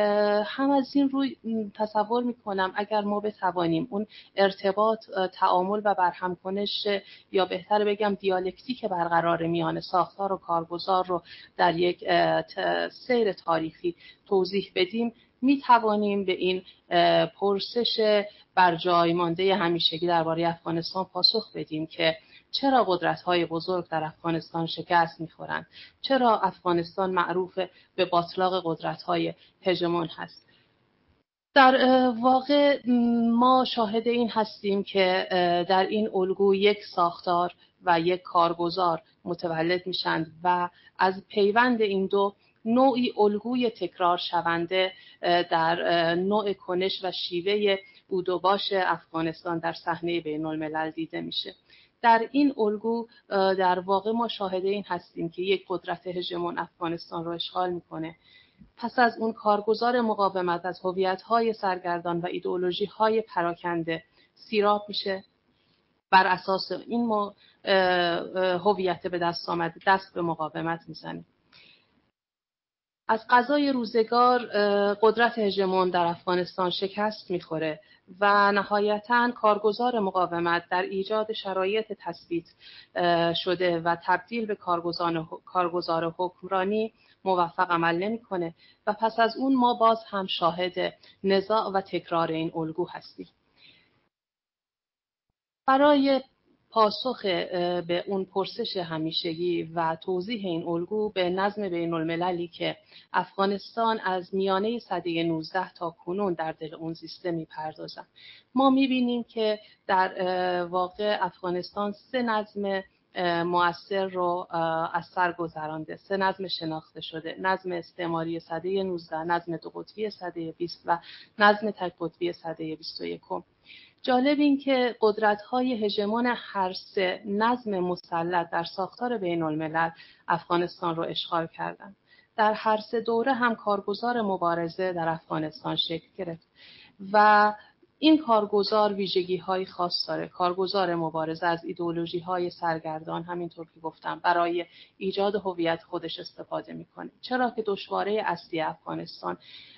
هم از این روی تصور میکنم اگر ما بتوانیم اون ارتباط، تعامل و همکنش یا بهتر بگم دیالکتیک برقرار میان ساختار و کارگزار رو در یک سیر تاریخی توضیح بدیم، می توانیم به این پرسش بر جای مانده همیشگی درباره افغانستان پاسخ بدیم که چرا قدرت‌های بزرگ در افغانستان شکست می‌خورند؟ چرا افغانستان معروف به باتلاق قدرت‌های هژمون هست؟ در واقع ما شاهد این هستیم که در این الگو یک ساختار و یک کارگزار متولد میشند و از پیوند این دو نوعی الگوی تکرار شونده در نوع کنش و شیوه بود و باش افغانستان در صحنه بین الملل دیده میشه. در این الگو در واقع ما شاهد این هستیم که یک قدرت هژمون افغانستان رو اشغال میکنه. پس از اون کارگزار مقاومت از هویت‌های سرگردان و ایدئولوژی‌های پراکنده سیراب میشه. بر اساس این هویت به دست آمده دست به مقاومت میزنه. از قضای روزگار قدرت هژمون در افغانستان شکست میخوره و نهایتاً کارگزار مقاومت در ایجاد شرایط تثبیت شده و تبدیل به کارگزار حکمرانی موفق عمل نمیکنه و پس از اون ما باز هم شاهد نزاع و تکرار این الگو هستیم. برای پاسخ به اون پرسش همیشگی و توضیح این الگو به نظم بین المللی که افغانستان از میانه سده 19 تا کنون در دل اون زیسته میپردازن، ما میبینیم که در واقع افغانستان سه نظم مؤثر رو از سر گذرانده، سه نظم شناخته شده: نظم استعماری سده 19، نظم دو قطبی سده 20 و نظم تک قطبی سده 21. جالب این که قدرت‌های هژمون هر سه نظم مسلط در ساختار بین الملل افغانستان رو اشغال کردند. در هر سه دوره هم کارگزار مبارزه در افغانستان شکل گرفت و این کارگزار ویژگی‌های خاص داره. کارگزار مبارزه از ایدئولوژی‌های سرگردان، همینطور که گفتم، برای ایجاد هویت خودش استفاده می‌کنه. چرا که دشواره اصلی افغانستان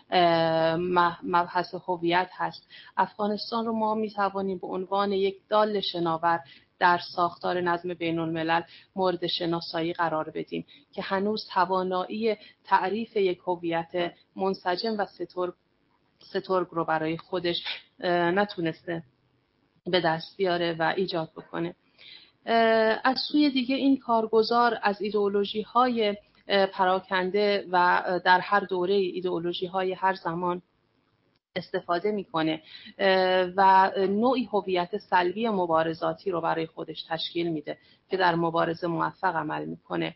مبحث هویت هست. افغانستان رو ما می‌توانیم به عنوان یک دال شناور در ساختار نظم بین الملل مورد شناسایی قرار بدیم که هنوز توانایی تعریف یک هویت منسجم و سترگ رو برای خودش نتونسته به دست بیاره و ایجاد بکنه. از سوی دیگه این کارگزار از ایدئولوژی‌های پراکنده و در هر دوره ایدئولوژی‌های هر زمان استفاده میکنه و نوعی هویت سلبی مبارزاتی رو برای خودش تشکیل میده که در مبارزه موفق عمل میکنه.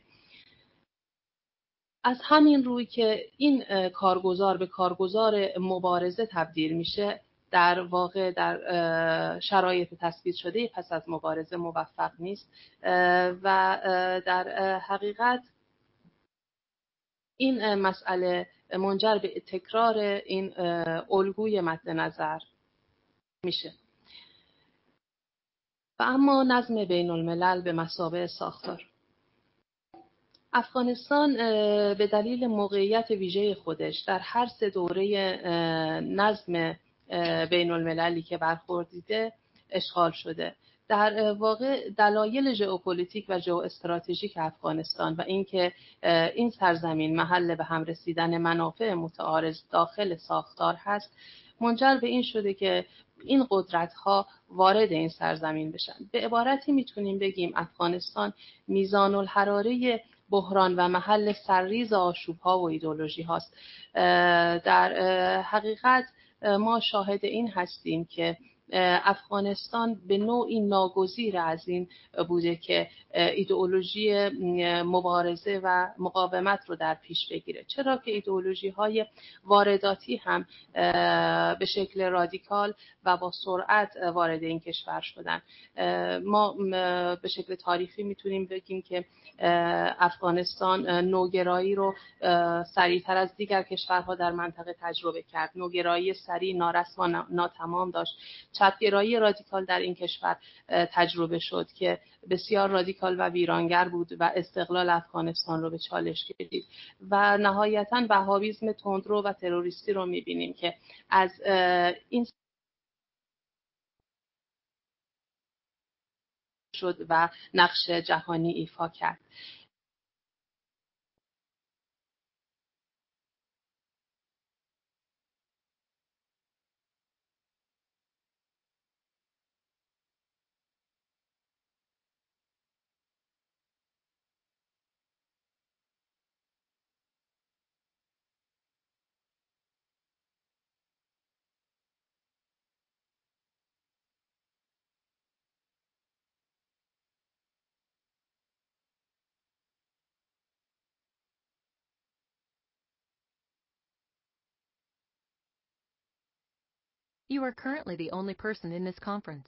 از همین روی که این کارگزار به کارگزار مبارزه تبدیل میشه، در واقع در شرایط تثبیت شده پس از مبارزه موفق نیست و در حقیقت این مسئله منجر به تکرار این الگوی مد نظر میشه. و اما نظم بین الملل به مثابه ساختار. افغانستان به دلیل موقعیت ویژه خودش در هر سه دوره نظم بین المللی که برخوردیده اشغال شده. در واقع دلایل ژئوپلیتیک و ژئواستراتژیک افغانستان و اینکه این سرزمین محل به هم رسیدن منافع متعارض داخل ساختار هست، منجر به این شده که این قدرت‌ها وارد این سرزمین بشن. به عبارتی میتونیم بگیم افغانستان میزان الحراره بحران و محل سرریز آشوب‌ها و ایدئولوژی هاست. در حقیقت ما شاهد این هستیم که افغانستان به نوعی ناگزیر از این بوده که ایدئولوژی مبارزه و مقاومت رو در پیش بگیره، چرا که ایدئولوژی‌های وارداتی هم به شکل رادیکال و با سرعت وارد این کشور شدن. ما به شکل تاریخی میتونیم بگیم که افغانستان نوگرایی رو سریعتر از دیگر کشورها در منطقه تجربه کرد. نوگرایی سریع، نارسم و ناتمام داشت. چپگرایی رادیکال در این کشور تجربه شد که بسیار رادیکال و ویرانگر بود و استقلال افغانستان رو به چالش کشید. و نهایتاً وهابیسم تندرو و تروریستی رو می‌بینیم که از این شد و نقش جهانی ایفا کرد. You are currently the only person in this conference.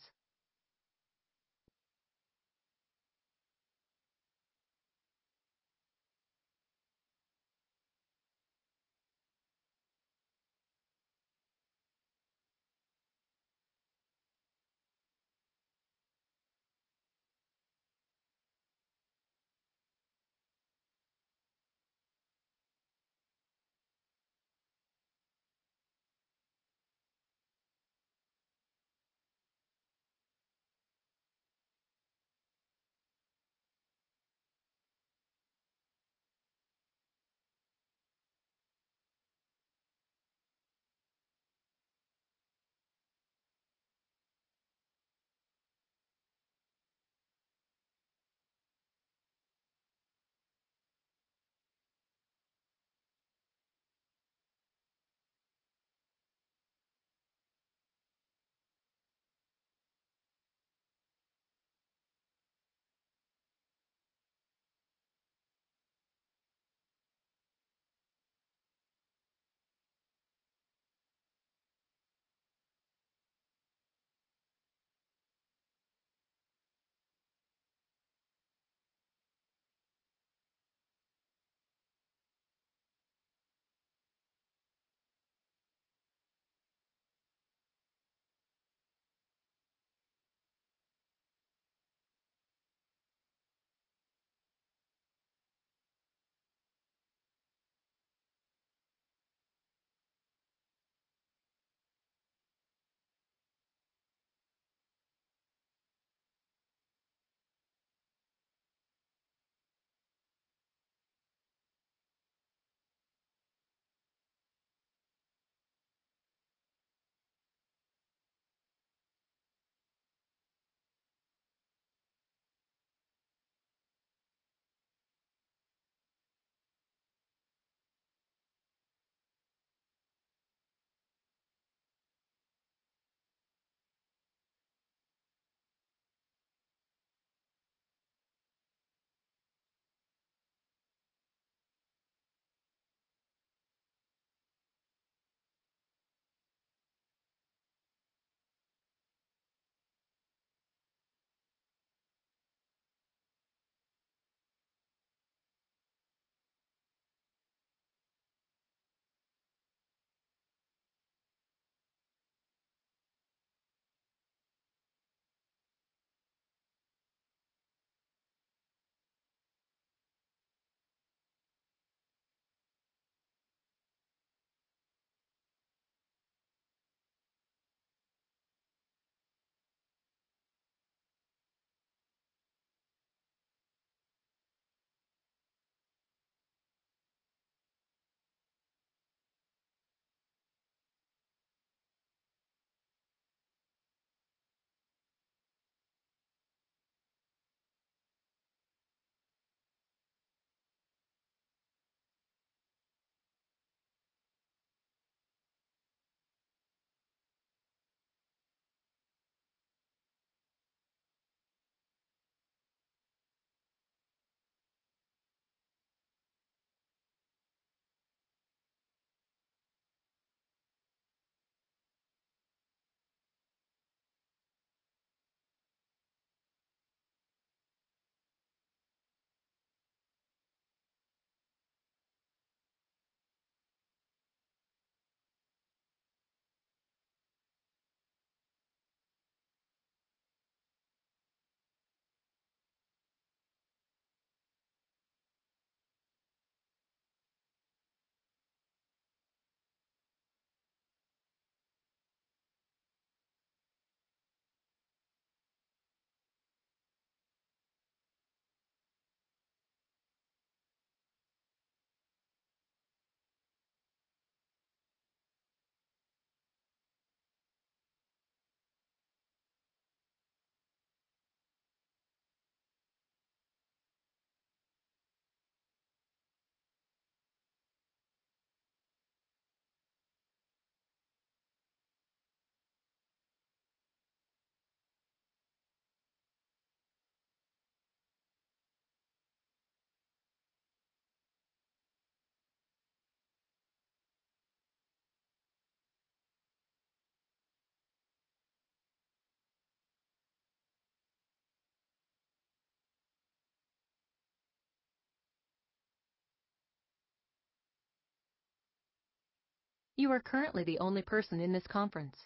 You are currently the only person in this conference.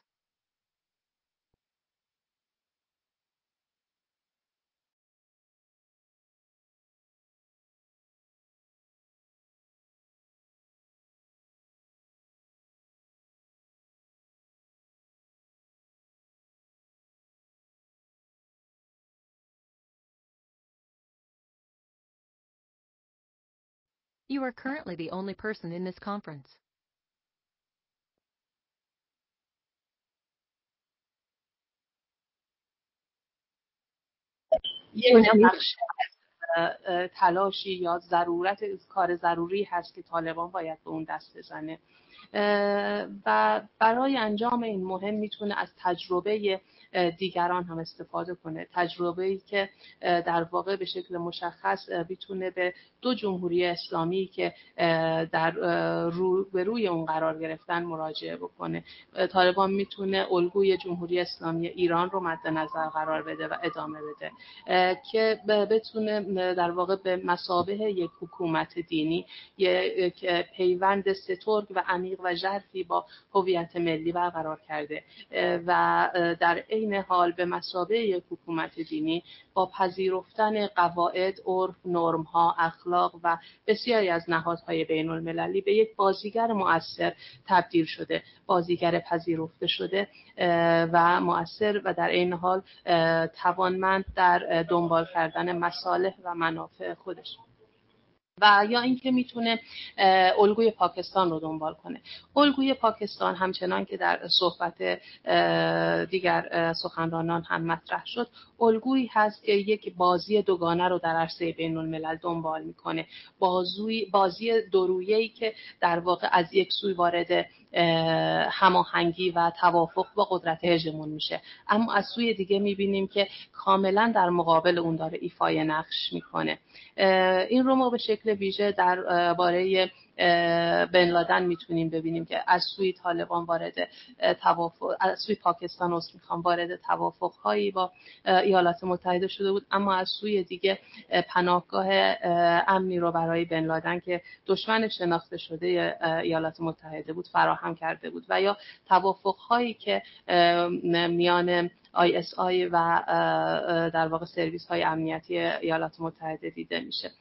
You are currently the only person in this conference. یک بخش تلاشی یا ضرورت کار ضروری هست که طالبان باید به اون دست بزنه و برای انجام این مهم میتونه از تجربه دیگران هم استفاده کنه، تجربه‌ای که در واقع به شکل مشخص میتونه به دو جمهوری اسلامی که در روی اون قرار گرفتن مراجعه بکنه. طالبان میتونه الگوی جمهوری اسلامی ایران رو مد نظر قرار بده و ادامه بده که بتونه در واقع به مثابه یک حکومت دینی یک پیوند سترگ و عمیق و ژرفی با هویت ملی برقرار کرده و در عین حال به مثابه یک حکومت دینی با پذیرفتن قواعد، عرف، نرم‌ها، اخلاق و بسیاری از نهادهای بین‌المللی به یک بازیگر مؤثر تبدیل شده، بازیگر پذیرفته شده و مؤثر و در عین حال توانمند در دنبال کردن مصالح و منافع خودش. و یا اینکه میتونه الگوی پاکستان رو دنبال کنه. الگوی پاکستان همچنان که در صحبت دیگر سخنرانان هم مطرح شد، الگویی هست که یک بازی دوگانه رو در عرصه بین الملل دنبال میکنه، بازی دورویه‌ای که در واقع از یک سوی وارد هماهنگی و توافق با قدرت هژمون میشه، اما از سوی دیگه میبینیم که کاملا در مقابل اون داره ایفای نقش میکنه. این رو ما به شکل ویژه در باره بن لادن میتونیم ببینیم که از سوی طالبان وارد توافق، از سوی پاکستان وارد توافق‌هایی با ایالات متحده شده بود، اما از سوی دیگه پناهگاه امنی رو برای بن لادن که دشمن شناخته شده ایالات متحده بود فراهم کرده بود و یا توافق‌هایی که میان ISI و در واقع سرویس‌های امنیتی ایالات متحده دیده میشه.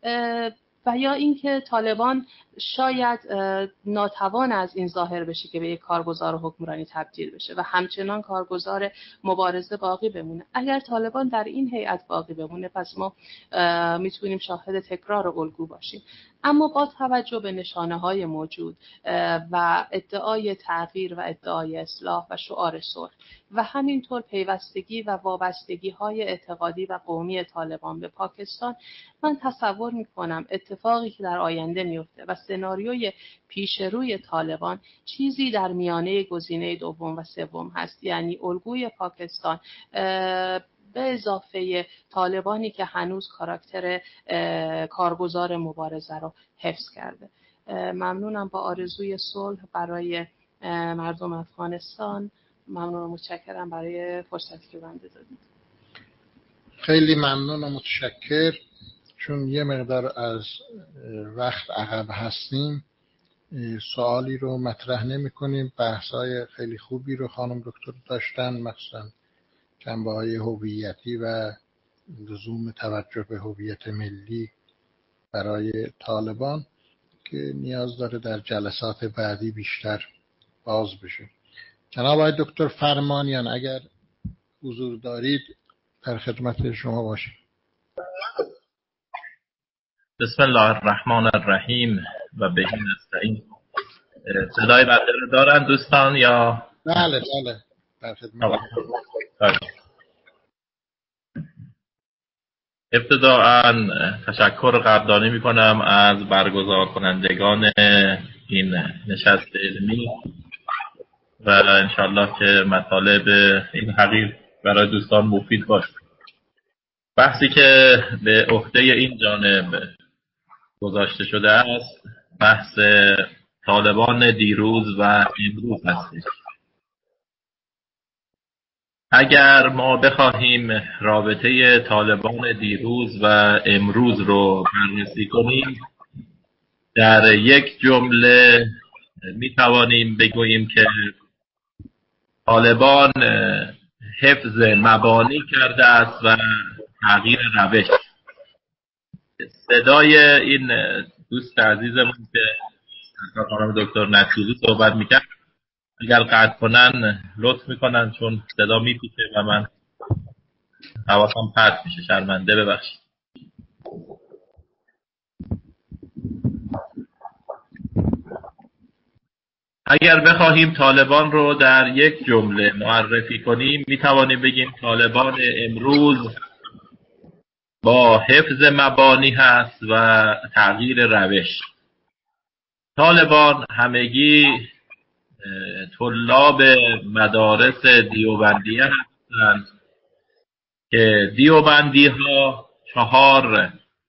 و یا اینکه طالبان شاید ناتوان از این ظاهر بشه که به یک کارگزار حکمرانی تبدیل بشه و همچنان کارگزار مبارزه باقی بمونه. اگر طالبان در این هیئت باقی بمونه، پس ما میتونیم شاهد تکرار الگو باشیم. اما با توجه به نشانه‌های موجود و ادعای تغییر و ادعای اصلاح و شعار صلح و همینطور پیوستگی و وابستگی‌های اعتقادی و قومی طالبان به پاکستان، من تصور می‌کنم اتفاقی که در آینده میفته و سناریوی پیش روی طالبان چیزی در میانه گزینه دوم و سوم هست، یعنی الگوی پاکستان به اضافه طالبانی که هنوز کاراکتر کارگزار مبارزه رو حفظ کرده. ممنونم، با آرزوی صلح برای مردم افغانستان. ممنون و متشکرم برای فرصتی که بنده دادید. خیلی ممنون و متشکر. چون یه مقدار از وقت عقب هستیم، سوالی رو مطرح نمی کنیم. بحث‌های خیلی خوبی رو خانم دکتر داشتن، مثلا جنبه‌های هویتی و لزوم توجه به هویت ملی برای طالبان که نیاز داره در جلسات بعدی بیشتر باز بشه. جناب آقای دکتر فرمانیان اگر حضور دارید در خدمت شما باشیم. بسم الله الرحمن الرحیم و به نستعین. صدای بنده رو دارن دوستان یا؟ بله بله در خدمت. ابتداءً تشکر قدردانی میکنم از برگزار کنندگان این نشست علمی و انشالله که مطالب این حقیر برای دوستان مفید باشه. بحثی که به عهده این جانب گذاشته شده است بحث طالبان دیروز و امروز هستش. اگر ما بخواهیم رابطه طالبان دیروز و امروز رو بررسی کنیم، در یک جمله می توانیم بگوییم که طالبان حفظ مبانی کرده است و تغییر روش. صدای این دوست عزیزمون که خانم دکتر نصیری صحبت میکرد اگر قطع کنن لطف میکنن، چون صدا میپیچه و من حواسم پرت میشه. شرمنده، ببخشید. اگر بخواهیم طالبان رو در یک جمله معرفی کنیم میتوانیم بگیم طالبان امروز با حفظ مبانی هست و تغییر روش. طالبان همگی طلاب مدارس دیوبندیه هستند که دیوبندی ها 4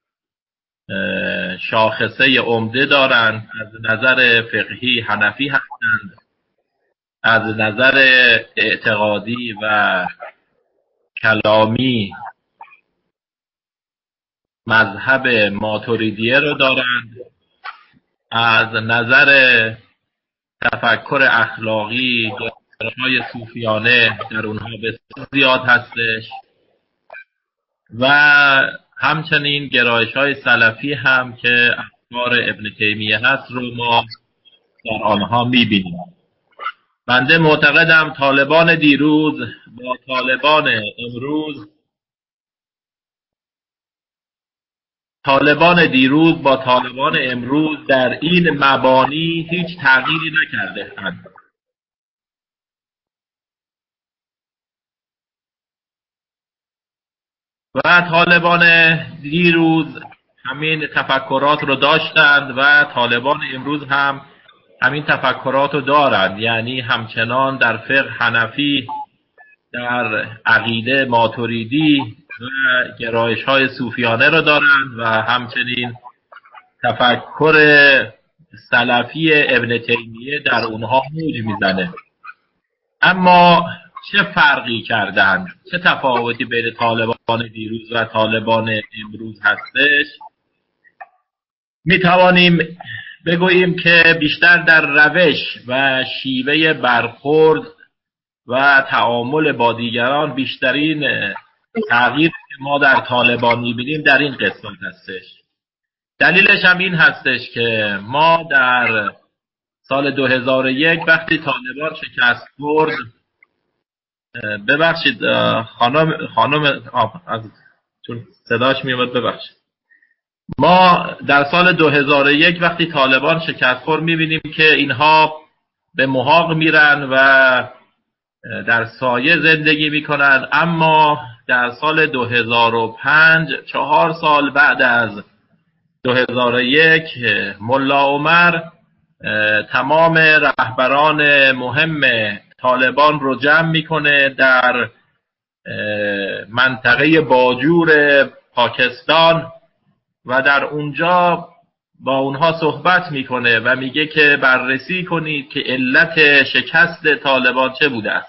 شاخصه عمده دارند. از نظر فقهی حنفی هستند، از نظر اعتقادی و کلامی مذهب ماتوریدیه رو دارند، از نظر تفکر اخلاقی گرایش‌های صوفیانه در اونها بسیار زیاد هستش و همچنین گرایش‌های سلفی هم که افکار ابن تیمیه هست رو ما در آنها می‌بینیم. بنده معتقدم طالبان دیروز با طالبان امروز در این مبانی هیچ تغییری نکرده اند. و طالبان دیروز همین تفکرات رو داشتند و طالبان امروز هم همین تفکرات رو دارند، یعنی همچنان در فقه حنفی، در عقیده ماتوریدی و گرایش‌های صوفیانه رو دارند و همچنین تفکر سلفی ابن تیمیه در اونها موج میزنه. اما چه فرقی کردند؟ چه تفاوتی بین طالبان دیروز و طالبان امروز هستش؟ می توانیم بگوییم که بیشتر در روش و شیوه برخورد و تعامل با دیگران بیشترین تغییر که ما در طالبان می بینیم در این قسمت هستش. دلیلش هم این هستش که ما در سال 2001 وقتی طالبان شکست خورد، ببخشید خانم چون صداش میومد، ببخشید. ما در سال 2001 وقتی طالبان شکست خورد میبینیم که اینها به محاق میرن و در سایه زندگی میکنن، اما در سال 2005 4 سال بعد از 2001 ملا عمر تمام رهبران مهم طالبان رو جمع میکنه در منطقه باجور پاکستان و در اونجا با اونها صحبت میکنه و میگه که بررسی کنید که علت شکست طالبان چه بوده است.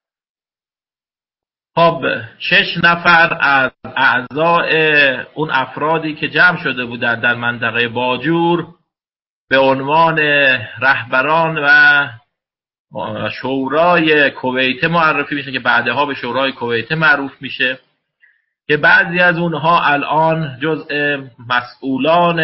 خب 6 نفر از اعضای اون افرادی که جمع شده بودند در منطقه باجور به عنوان رهبران و شورای کویت معرفی میشه که بعدها به شورای کویت معروف میشه، که بعضی از اونها الان جزء مسئولان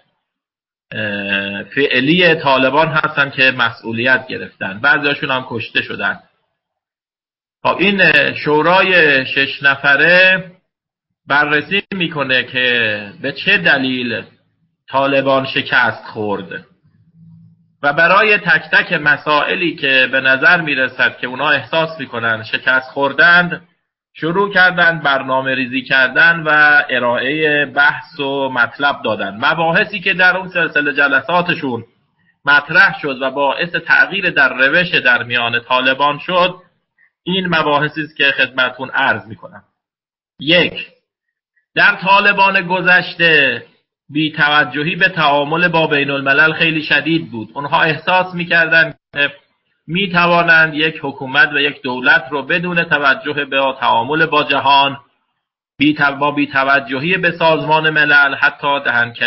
فعلی طالبان هستن که مسئولیت گرفتن، بعضیاشون هم کشته شدن. خب این شورای 6 نفره بررسی میکنه که به چه دلیل طالبان شکست خورد و برای تک تک مسائلی که به نظر میرسد که اونا احساس میکنن شکست خوردند شروع کردن برنامه ریزی کردن و ارائه بحث و مطلب دادن. مباحثی که در اون سلسله جلساتشون مطرح شد و باعث تغییر در روش در میان طالبان شد، این مباحثی است که خدمتتون عرض میکنم. 1. در طالبان گذشته بی‌توجهی به تعامل با بین الملل خیلی شدید بود. اونها احساس می‌کردند که می‌توانند یک حکومت و یک دولت رو بدون توجه به تعامل با جهان، با بی‌توجهی به سازمان ملل، حتی دهنکجی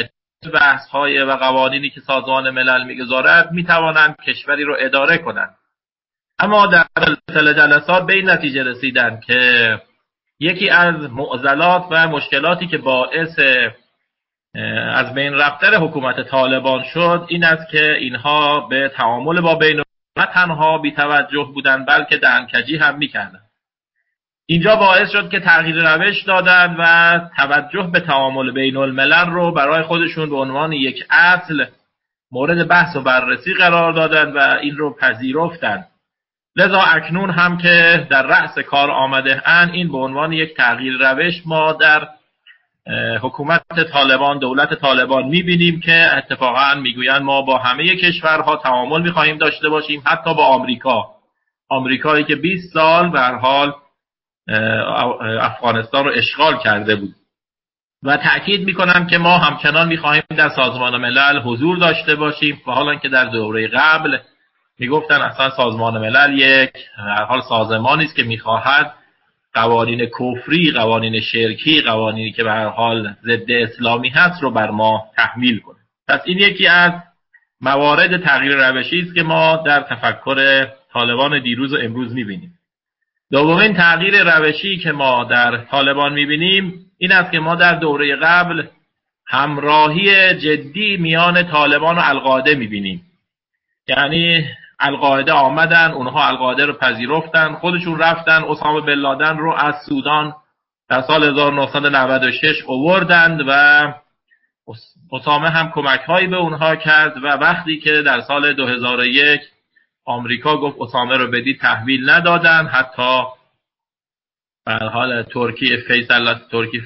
بحث‌های و قوانینی که سازمان ملل می‌گذارد می‌توانند کشوری رو اداره کنند. اما در سلسله جلسات به این نتیجه رسیدند که یکی از معضلات و مشکلاتی که باعث از بین رفتن حکومت طالبان شد این است که اینها به تعامل با بین نه تنها بی‌توجه بودند بلکه دهن‌کجی هم می‌کردند. اینجا باعث شد که تغییر روش دادند و توجه به تعامل بین الملل رو برای خودشون به عنوان یک اصل مورد بحث و بررسی قرار دادند و این رو پذیرفتند. لذا اکنون هم که در رأس کار آمده اند این به عنوان یک تغییر روش ما در حکومت طالبان، دولت طالبان می‌بینیم که اتفاقا میگویند ما با همه کشورها تعامل می‌خواهیم داشته باشیم، حتی با آمریکایی که 20 سال به هر حال افغانستان رو اشغال کرده بود و تأکید می‌کنم که ما همچنان می‌خواهیم در سازمان ملل حضور داشته باشیم و حالا که در دوره قبل میگفتن اصلا سازمان ملل یک هر حال سازمانی است که می‌خواهد قوانین کفری، قوانین شرکی، قوانینی که به هر حال ضد اسلامی هست رو بر ما تحمیل کنه. پس این یکی از موارد تغییر روشی است که ما در تفکر طالبان دیروز و امروز می‌بینیم. دومین تغییر روشی که ما در طالبان می‌بینیم این است که ما در دوره قبل همراهی جدی میان طالبان و القاعده می‌بینیم. یعنی القاعده آمدن، اونها القاعده رو پذیرفتن، خودشون رفتن اسامه بن لادن رو از سودان در سال 1996 آوردند و اسامه هم کمک‌هایی به اونها کرد و وقتی که در سال 2001 آمریکا گفت اسامه رو بدید تحویل ندادن، حتی به هر حال ترکی فیصل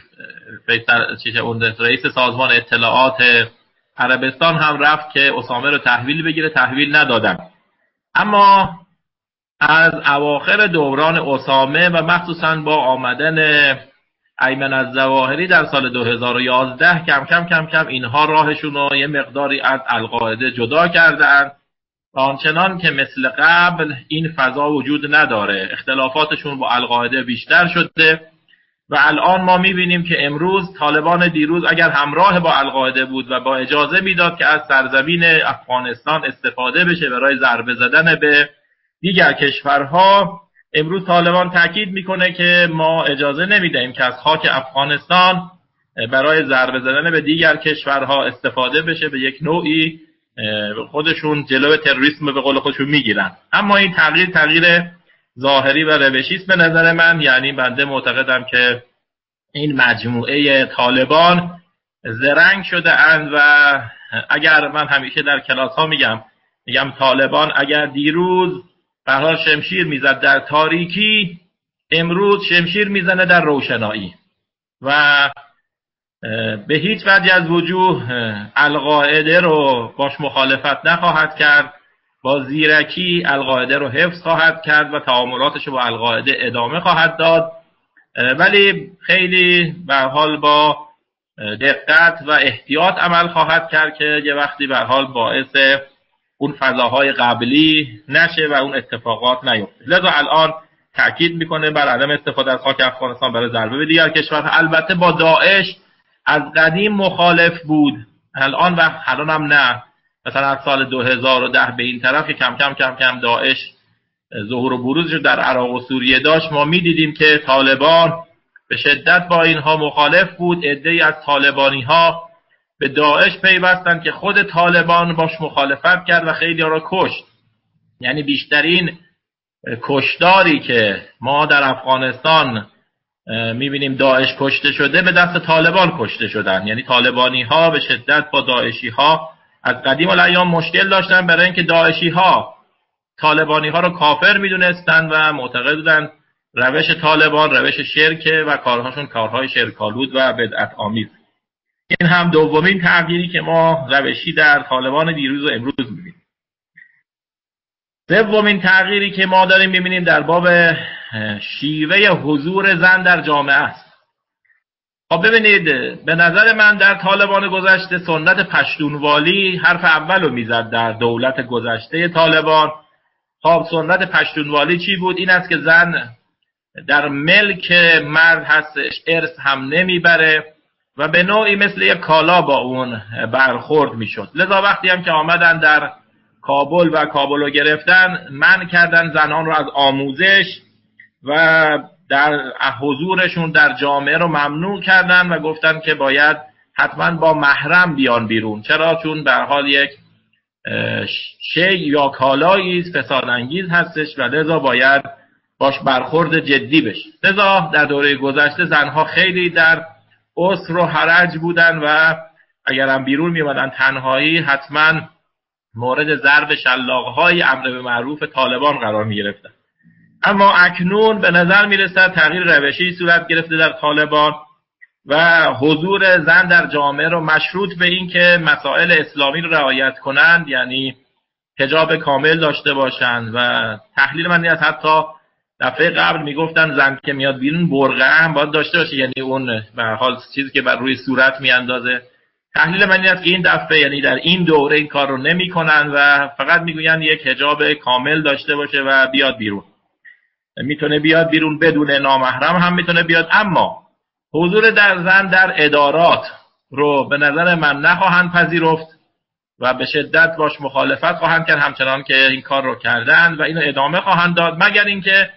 اون رئیس سازمان اطلاعات عربستان هم رفت که اسامه رو تحویل بگیره، تحویل ندادن. اما از اواخر دوران اسامه و مخصوصا با آمدن ایمن الظواهری در سال 2011 کم کم اینها راهشون رو یه مقداری از القاعده جدا کردند و آنچنان که مثل قبل این فضا وجود نداره، اختلافاتشون با القاعده بیشتر شده و الان ما میبینیم که امروز طالبان دیروز اگر همراه با القاعده بود و با اجازه میداد که از سرزمین افغانستان استفاده بشه برای ضربه زدن به دیگر کشورها، امروز طالبان تاکید میکنه که ما اجازه نمیدهیم که از خاک افغانستان برای ضربه زدن به دیگر کشورها استفاده بشه، به یک نوعی خودشون جلوی تروریسم به قول خودشون میگیرن. اما این تغییر ظاهری و روشی است به نظر من. یعنی بنده معتقدم که این مجموعه طالبان زرنگ شده اند و اگر من همیشه در کلاس ها میگم طالبان اگر دیروز به هر حال شمشیر میزد در تاریکی، امروز شمشیر میزنه در روشنایی و به هیچ وجه از وجوه القاعده رو باش مخالفت نخواهد کرد، با زیرکی القاعده رو حفظ خواهد کرد و تعاملاتش رو با القاعده ادامه خواهد داد، ولی خیلی به هر حال با دقت و احتیاط عمل خواهد کرد که یه وقتی به هر حال باعث اون فضاهای قبلی نشه و اون اتفاقات نیفته. لذا الان تاکید میکنه بر عدم استفاده از خاک افغانستان برای ضربه به دیگر کشورها. البته با داعش از قدیم مخالف بود، الان هم نه. مثلا از سال 2010 به این طرف که کم کم داعش ظهور و بروزش در عراق و سوریه داشت، ما میدیدیم که طالبان به شدت با اینها مخالف بود. عده‌ای از طالبانی ها به داعش پیوستن که خود طالبان باش مخالفت کرد و خیلی ها را کشت. یعنی بیشترین کشداری که ما در افغانستان میبینیم داعش کشته شده به دست طالبان کشته شدن. یعنی طالبانی ها به شدت با داعشی ها از قدیم الایام مشکل داشتن، برای اینکه داعشی ها طالبانی ها رو کافر میدونستن و معتقد بودن روش طالبان روش شرک و کارهاشون کارهای شرک‌آلود و بدعت آمیز. این هم دومین تغییری که ما روشی در طالبان دیروز و امروز میبینیم. سومین تغییری که ما داریم میبینیم در باب شیوه حضور زن در جامعه است. خب ببینید، به نظر من در طالبان گذشته سنت پشتونوالی حرف اول رو میزد در دولت گذشته طالبان. خب سنت پشتونوالی چی بود؟ این است که زن در ملک مرد هستش، ارث هم نمیبره و به نوعی مثل یک کالا با اون برخورد میشد. لذا وقتی هم که آمدن در کابل و کابل رو گرفتن، منع کردن زنان رو از آموزش و در حضورشون در جامعه رو ممنوع کردن و گفتن که باید حتما با محرم بیان بیرون. چرا؟ چون به هر حال یک شی یا کالایی فسادانگیز هستش و لذا باید باش برخورد جدی بشه. لذا در دوره گذشته زنها خیلی در اسر و حرج بودن و اگر هم بیرون می اومدن تنهایی حتما مورد ضرب شلاق‌های امر به معروف طالبان قرار می گرفتن. اما اکنون به نظر می رسد تغییر روشی صورت گرفته در طالبان و حضور زن در جامعه رو مشروط به این که مسائل اسلامی رو رعایت کنند، یعنی حجاب کامل داشته باشند. و تحلیل من این است حتی دفعه قبل میگفتن زن که میاد بیرون برقع هم باید داشته باشه، یعنی اون به هر حال چیزی که بر روی صورت میاندازه. تحلیل من این است که این دفعه، یعنی در این دوره، این کار رو نمیکنن و فقط میگوین یک حجاب کامل داشته باشه و بیاد بیرون. میتونه بیاد بیرون بدون نامحرم هم میتونه بیاد، اما حضور در زن در ادارات رو به نظر من نخواهند پذیرفت و به شدت باش مخالفت خواهند کرد، همچنان که این کار رو کردن و اینو ادامه خواهند داد، مگر اینکه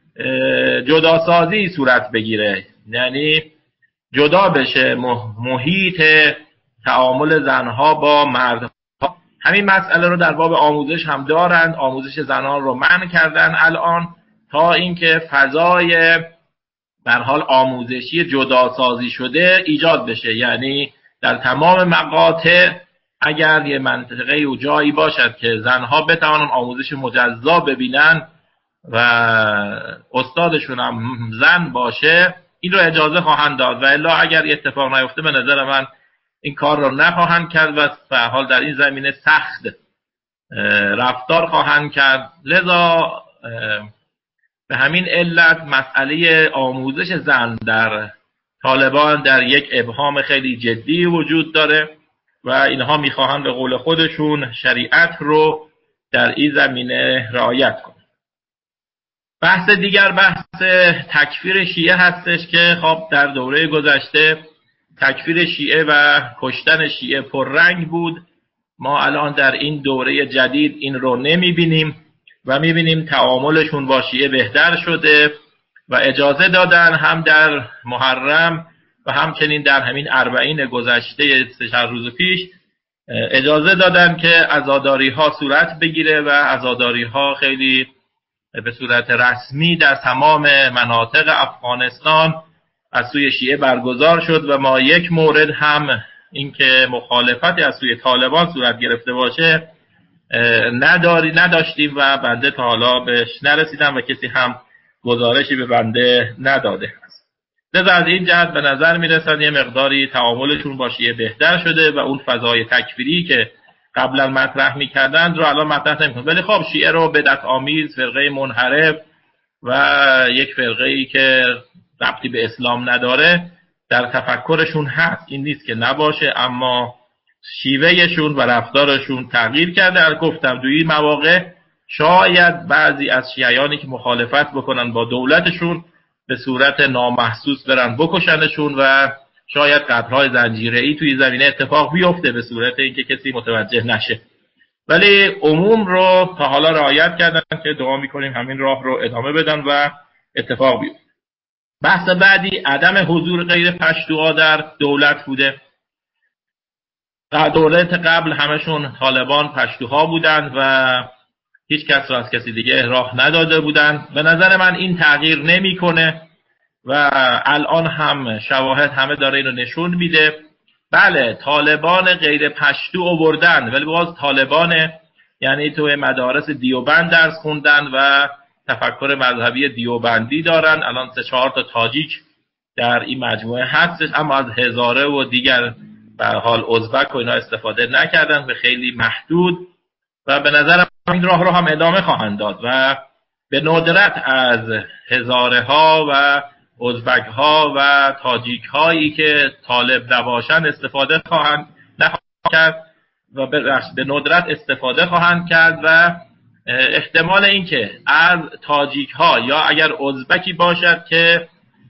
جداسازی صورت بگیره، یعنی جدا بشه محیط تعامل زنها با مردها. همین مسئله رو در باب آموزش هم دارند. آموزش زنان رو منع کردن الان تا اینکه فضای به هر حال آموزشی جداسازی شده ایجاد بشه، یعنی در تمام مقاطع اگر یه منطقه و جایی باشد که زنها بتوانن آموزش مجزا ببینن و استادشون هم زن باشه، این رو اجازه خواهند داد و الا اگر اتفاق نیفته به نظر من این کار رو نخواهند کرد و به هر حال در این زمینه سخت رفتار خواهند کرد. لذا به همین علت مسئله آموزش زن در طالبان در یک ابهام خیلی جدی وجود داره و اینها میخواهند به قول خودشون شریعت رو در این زمینه رعایت کنند. بحث دیگر بحث تکفیر شیعه هستش که خب در دوره گذشته تکفیر شیعه و کشتن شیعه پررنگ بود. ما الان در این دوره جدید این رو نمیبینیم و میبینیم تعاملشون با شیعه بهتر شده و اجازه دادن هم در محرم و همچنین در همین 40 گذشته 3 روز پیش اجازه دادن که عزاداری ها صورت بگیره و عزاداری ها خیلی به صورت رسمی در تمام مناطق افغانستان از سوی شیعه برگزار شد و ما یک مورد هم اینکه مخالفتی از سوی طالبان صورت گرفته باشه نداشتیم و بنده تا حالا بهش نرسیدم و کسی هم گزارشی به بنده نداده است. لذا از این جهت به نظر میرسد یه مقداری تعاملشون با شیعه بهتر شده و اون فضای تکفیری که قبلا مطرح میکردند رو الان مطرح نمیکنند. ولی خب شیعه رو بدعت آمیز، فرقه منحرف و یک فرقه‌ای که ربطی به اسلام نداره در تفکرشون هست، این نیست که نباشه، اما شیوهشون و رفتارشون تغییر کرده. گفتم دوی مواقع شاید بعضی از شیعیانی که مخالفت بکنن با دولتشون به صورت نامحسوس برن بکشنشون و شاید قتل‌های زنجیره‌ای توی زمینه اتفاق بیفته به صورت اینکه کسی متوجه نشه، ولی عموم رو تا حالا رعایت کردن که دعا می‌کنیم همین راه رو ادامه بدن و اتفاق بیفته. بحث بعدی عدم حضور غیر پشتوها در دولت بوده. در دولت قبل همشون طالبان پشتوها بودند و هیچ کس را از کسی دیگه راه نداده بودند. به نظر من این تغییر نمی‌کنه و الان هم شواهد همه داره اینو نشون میده. بله طالبان غیر پشتو آوردن، ولی باز طالبان یعنی توی مدارس دیوبند درس خوندن و تفکر مذهبی دیوبندی دارن. الان 3-4 تا تاجیک در این مجموعه هستش، اما از هزاره و دیگر به هر حال ازبک و اینا استفاده نکردن، به خیلی محدود و به نظر این راه رو هم ادامه خواهند داد و به ندرت از هزاره ها و ازبک ها و تاجیک هایی که طالب نباشند استفاده خواهند کرد و به ندرت استفاده خواهند کرد و احتمال اینکه از تاجیک ها یا اگر ازبکی باشد که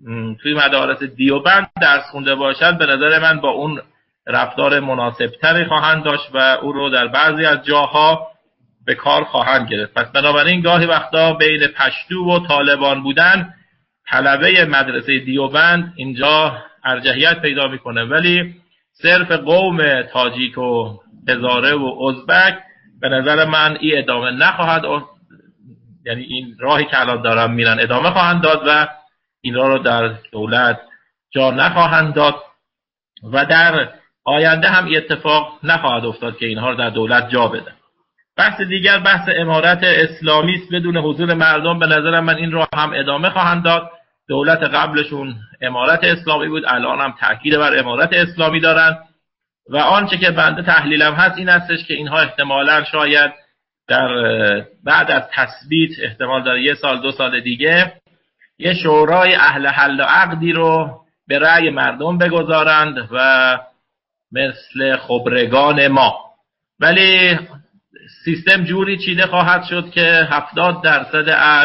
توی مدارس دیوبند درس خونده باشد به نظر من با اون رفتار مناسبتری خواهند داشت و او رو در بعضی از جاها به کار خواهند گرفت. پس بنابراین گاهی وقتا بین پشتو و طالبان بودن طلبه مدرسه دیوبند اینجا ارجحیت پیدا میکنه، ولی صرف قوم تاجیک و هزاره و ازبک به نظر من این ادامه نخواهد، یعنی این راهی که الان دارن میرن ادامه خواهند داد و این رو در دولت جا نخواهند داد و در آینده هم اتفاق نخواهد افتاد که اینها رو در دولت جا بدن. بحث دیگر بحث امارت اسلامی است بدون حضور مردم. به نظر من این رو هم ادامه خواهند داد. دولت قبلشون امارت اسلامی بود، الان هم تاکید بر امارت اسلامی دارن و آنچه که بنده تحلیلم هست این هستش که اینها احتمالاً شاید در بعد از تثبیت احتمال داره 1 سال 2 سال دیگه یه شورای اهل حل و عقدی رو به رأی مردم بگذارند و مثل خبرگان ما، ولی سیستم جوری چیده خواهد شد که 70% از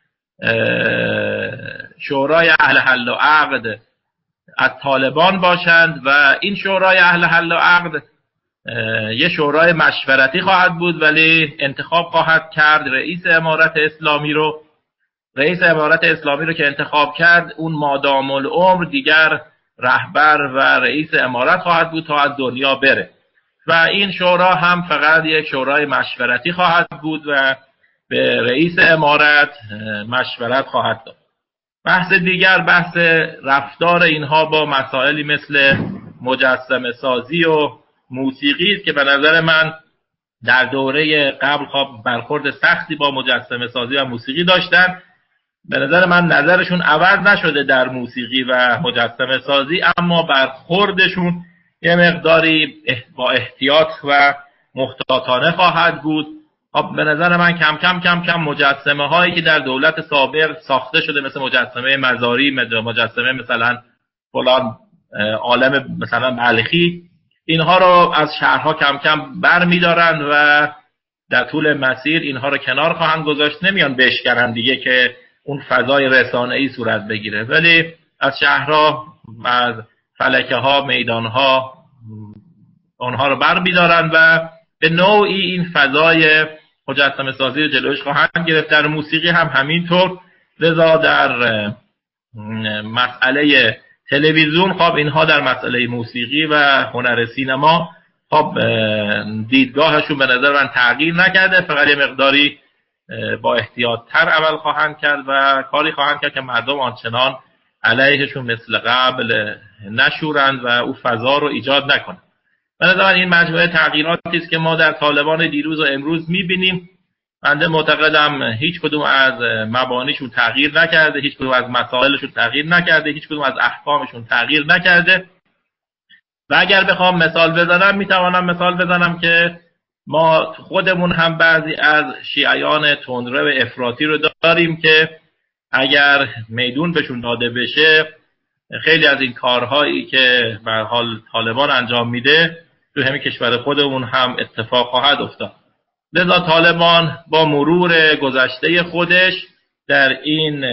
شورای اهل حل و عقد از طالبان باشند و این شورای اهل حل و عقد یه شورای مشورتی خواهد بود، ولی انتخاب خواهد کرد رئیس امارت اسلامی رو. رئیس امارت اسلامی رو که انتخاب کرد اون مادام العمر دیگر رهبر و رئیس امارت خواهد بود تا از دنیا بره و این شورا هم فقط یک شورای مشورتی خواهد بود و به رئیس امارت مشورت خواهد داد. بحث دیگر بحث رفتار اینها با مسائلی مثل مجسمه سازی و موسیقی است که به نظر من در دوره قبل خب برخورد سختی با مجسمه سازی و موسیقی داشتن. به نظر من نظرشون عوض نشده در موسیقی و مجسمه سازی، اما برخوردشون یه مقداری با احتیاط و محتاطانه خواهد بود. به نظر من کم کم مجسمه هایی که در دولت سابق ساخته شده مثل مجسمه مزاری، مجسمه مثلا فلان عالم مثلا بلخی، اینها رو از شهرها کم کم بر می دارن و در طول مسیر اینها رو کنار خواهند گذاشت، نمیان بشکنن دیگه که اون فضای رسانه‌ای صورت بگیره، ولی از شهرها، از فلکه ها، میدان ها اونها رو بر می دارن و به نوعی این فضای مجسمه سازی رو جلوش خواهند گرفت. در موسیقی هم همینطور. لذا در مسئله تلویزیون خب اینها در مسئله موسیقی و هنر سینما خب دیدگاهشون به نظر من تغییر نکرده، فقط یه مقداری با احتیاط تر عمل خواهند کرد و کاری خواهند کرد که مردم آنچنان علیهشون مثل قبل نشورند و او فضا رو ایجاد نکنند. به نظر من این مجموعه تغییراتی است که ما در طالبان دیروز و امروز می‌بینیم. بنده معتقدم هیچ کدوم از مبانیشون تغییر نکرده، هیچ کدوم از مسائلشون تغییر نکرده، هیچ کدوم از احکامشون تغییر نکرده و اگر بخوام مثال بزنم میتوانم مثال بزنم که ما خودمون هم بعضی از شیعیان تندرو و افراطی رو داریم که اگر میدون بهشون داده بشه خیلی از این کارهایی که به هر حال طالبان انجام میده تو همین کشور خودمون هم اتفاق خواهد افتاد. لذا طالبان با مرور گذشته خودش در این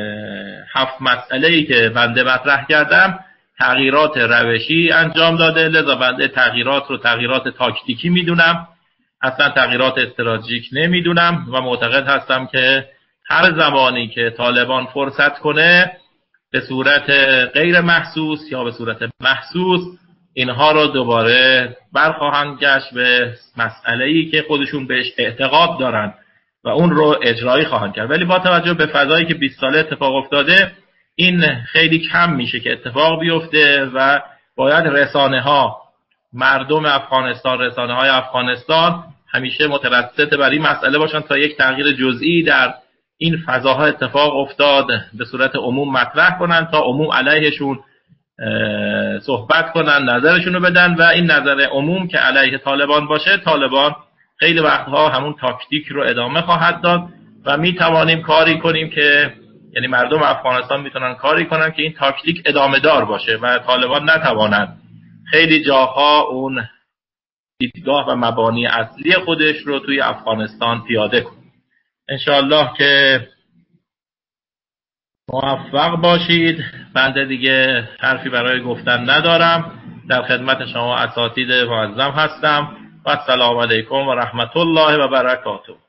7 مسئله‌ای که بنده مطرح کردم تغییرات روشی انجام داده. لذا بنده تغییرات رو تغییرات تاکتیکی میدونم، اصلا تغییرات استراتژیک نمیدونم و معتقد هستم که هر زمانی که طالبان فرصت کنه به صورت غیر محسوس یا به صورت محسوس اینها رو دوباره برخواهند گشت به مسئله‌ای که خودشون بهش اعتقاد دارن و اون رو اجرایی خواهند کرد. ولی با توجه به فضایی که 20 ساله اتفاق افتاده این خیلی کم میشه که اتفاق بیفته و باید رسانه‌ها، مردم افغانستان، رسانه‌های افغانستان همیشه مترصد بر این مسئله باشن تا یک تغییر جزئی در این فضاها اتفاق افتاد به صورت عموم مطرح کنن تا عموم علیهشون صحبت کنن، نظرشون رو بدن و این نظر عموم که علیه طالبان باشه، طالبان خیلی وقتها همون تاکتیک رو ادامه خواهد داد و می توانیم کاری کنیم که یعنی مردم افغانستان میتونن کاری کنن که این تاکتیک ادامه دار باشه و طالبان نتوانند خیلی جاها اون دیدگاه و مبانی اصلی خودش رو توی افغانستان پیاده کنه. انشاءالله که موفق باشید. بنده دیگه حرفی برای گفتن ندارم. در خدمت شما اساتید معظم هستم و السلام علیکم و رحمت الله و برکاته.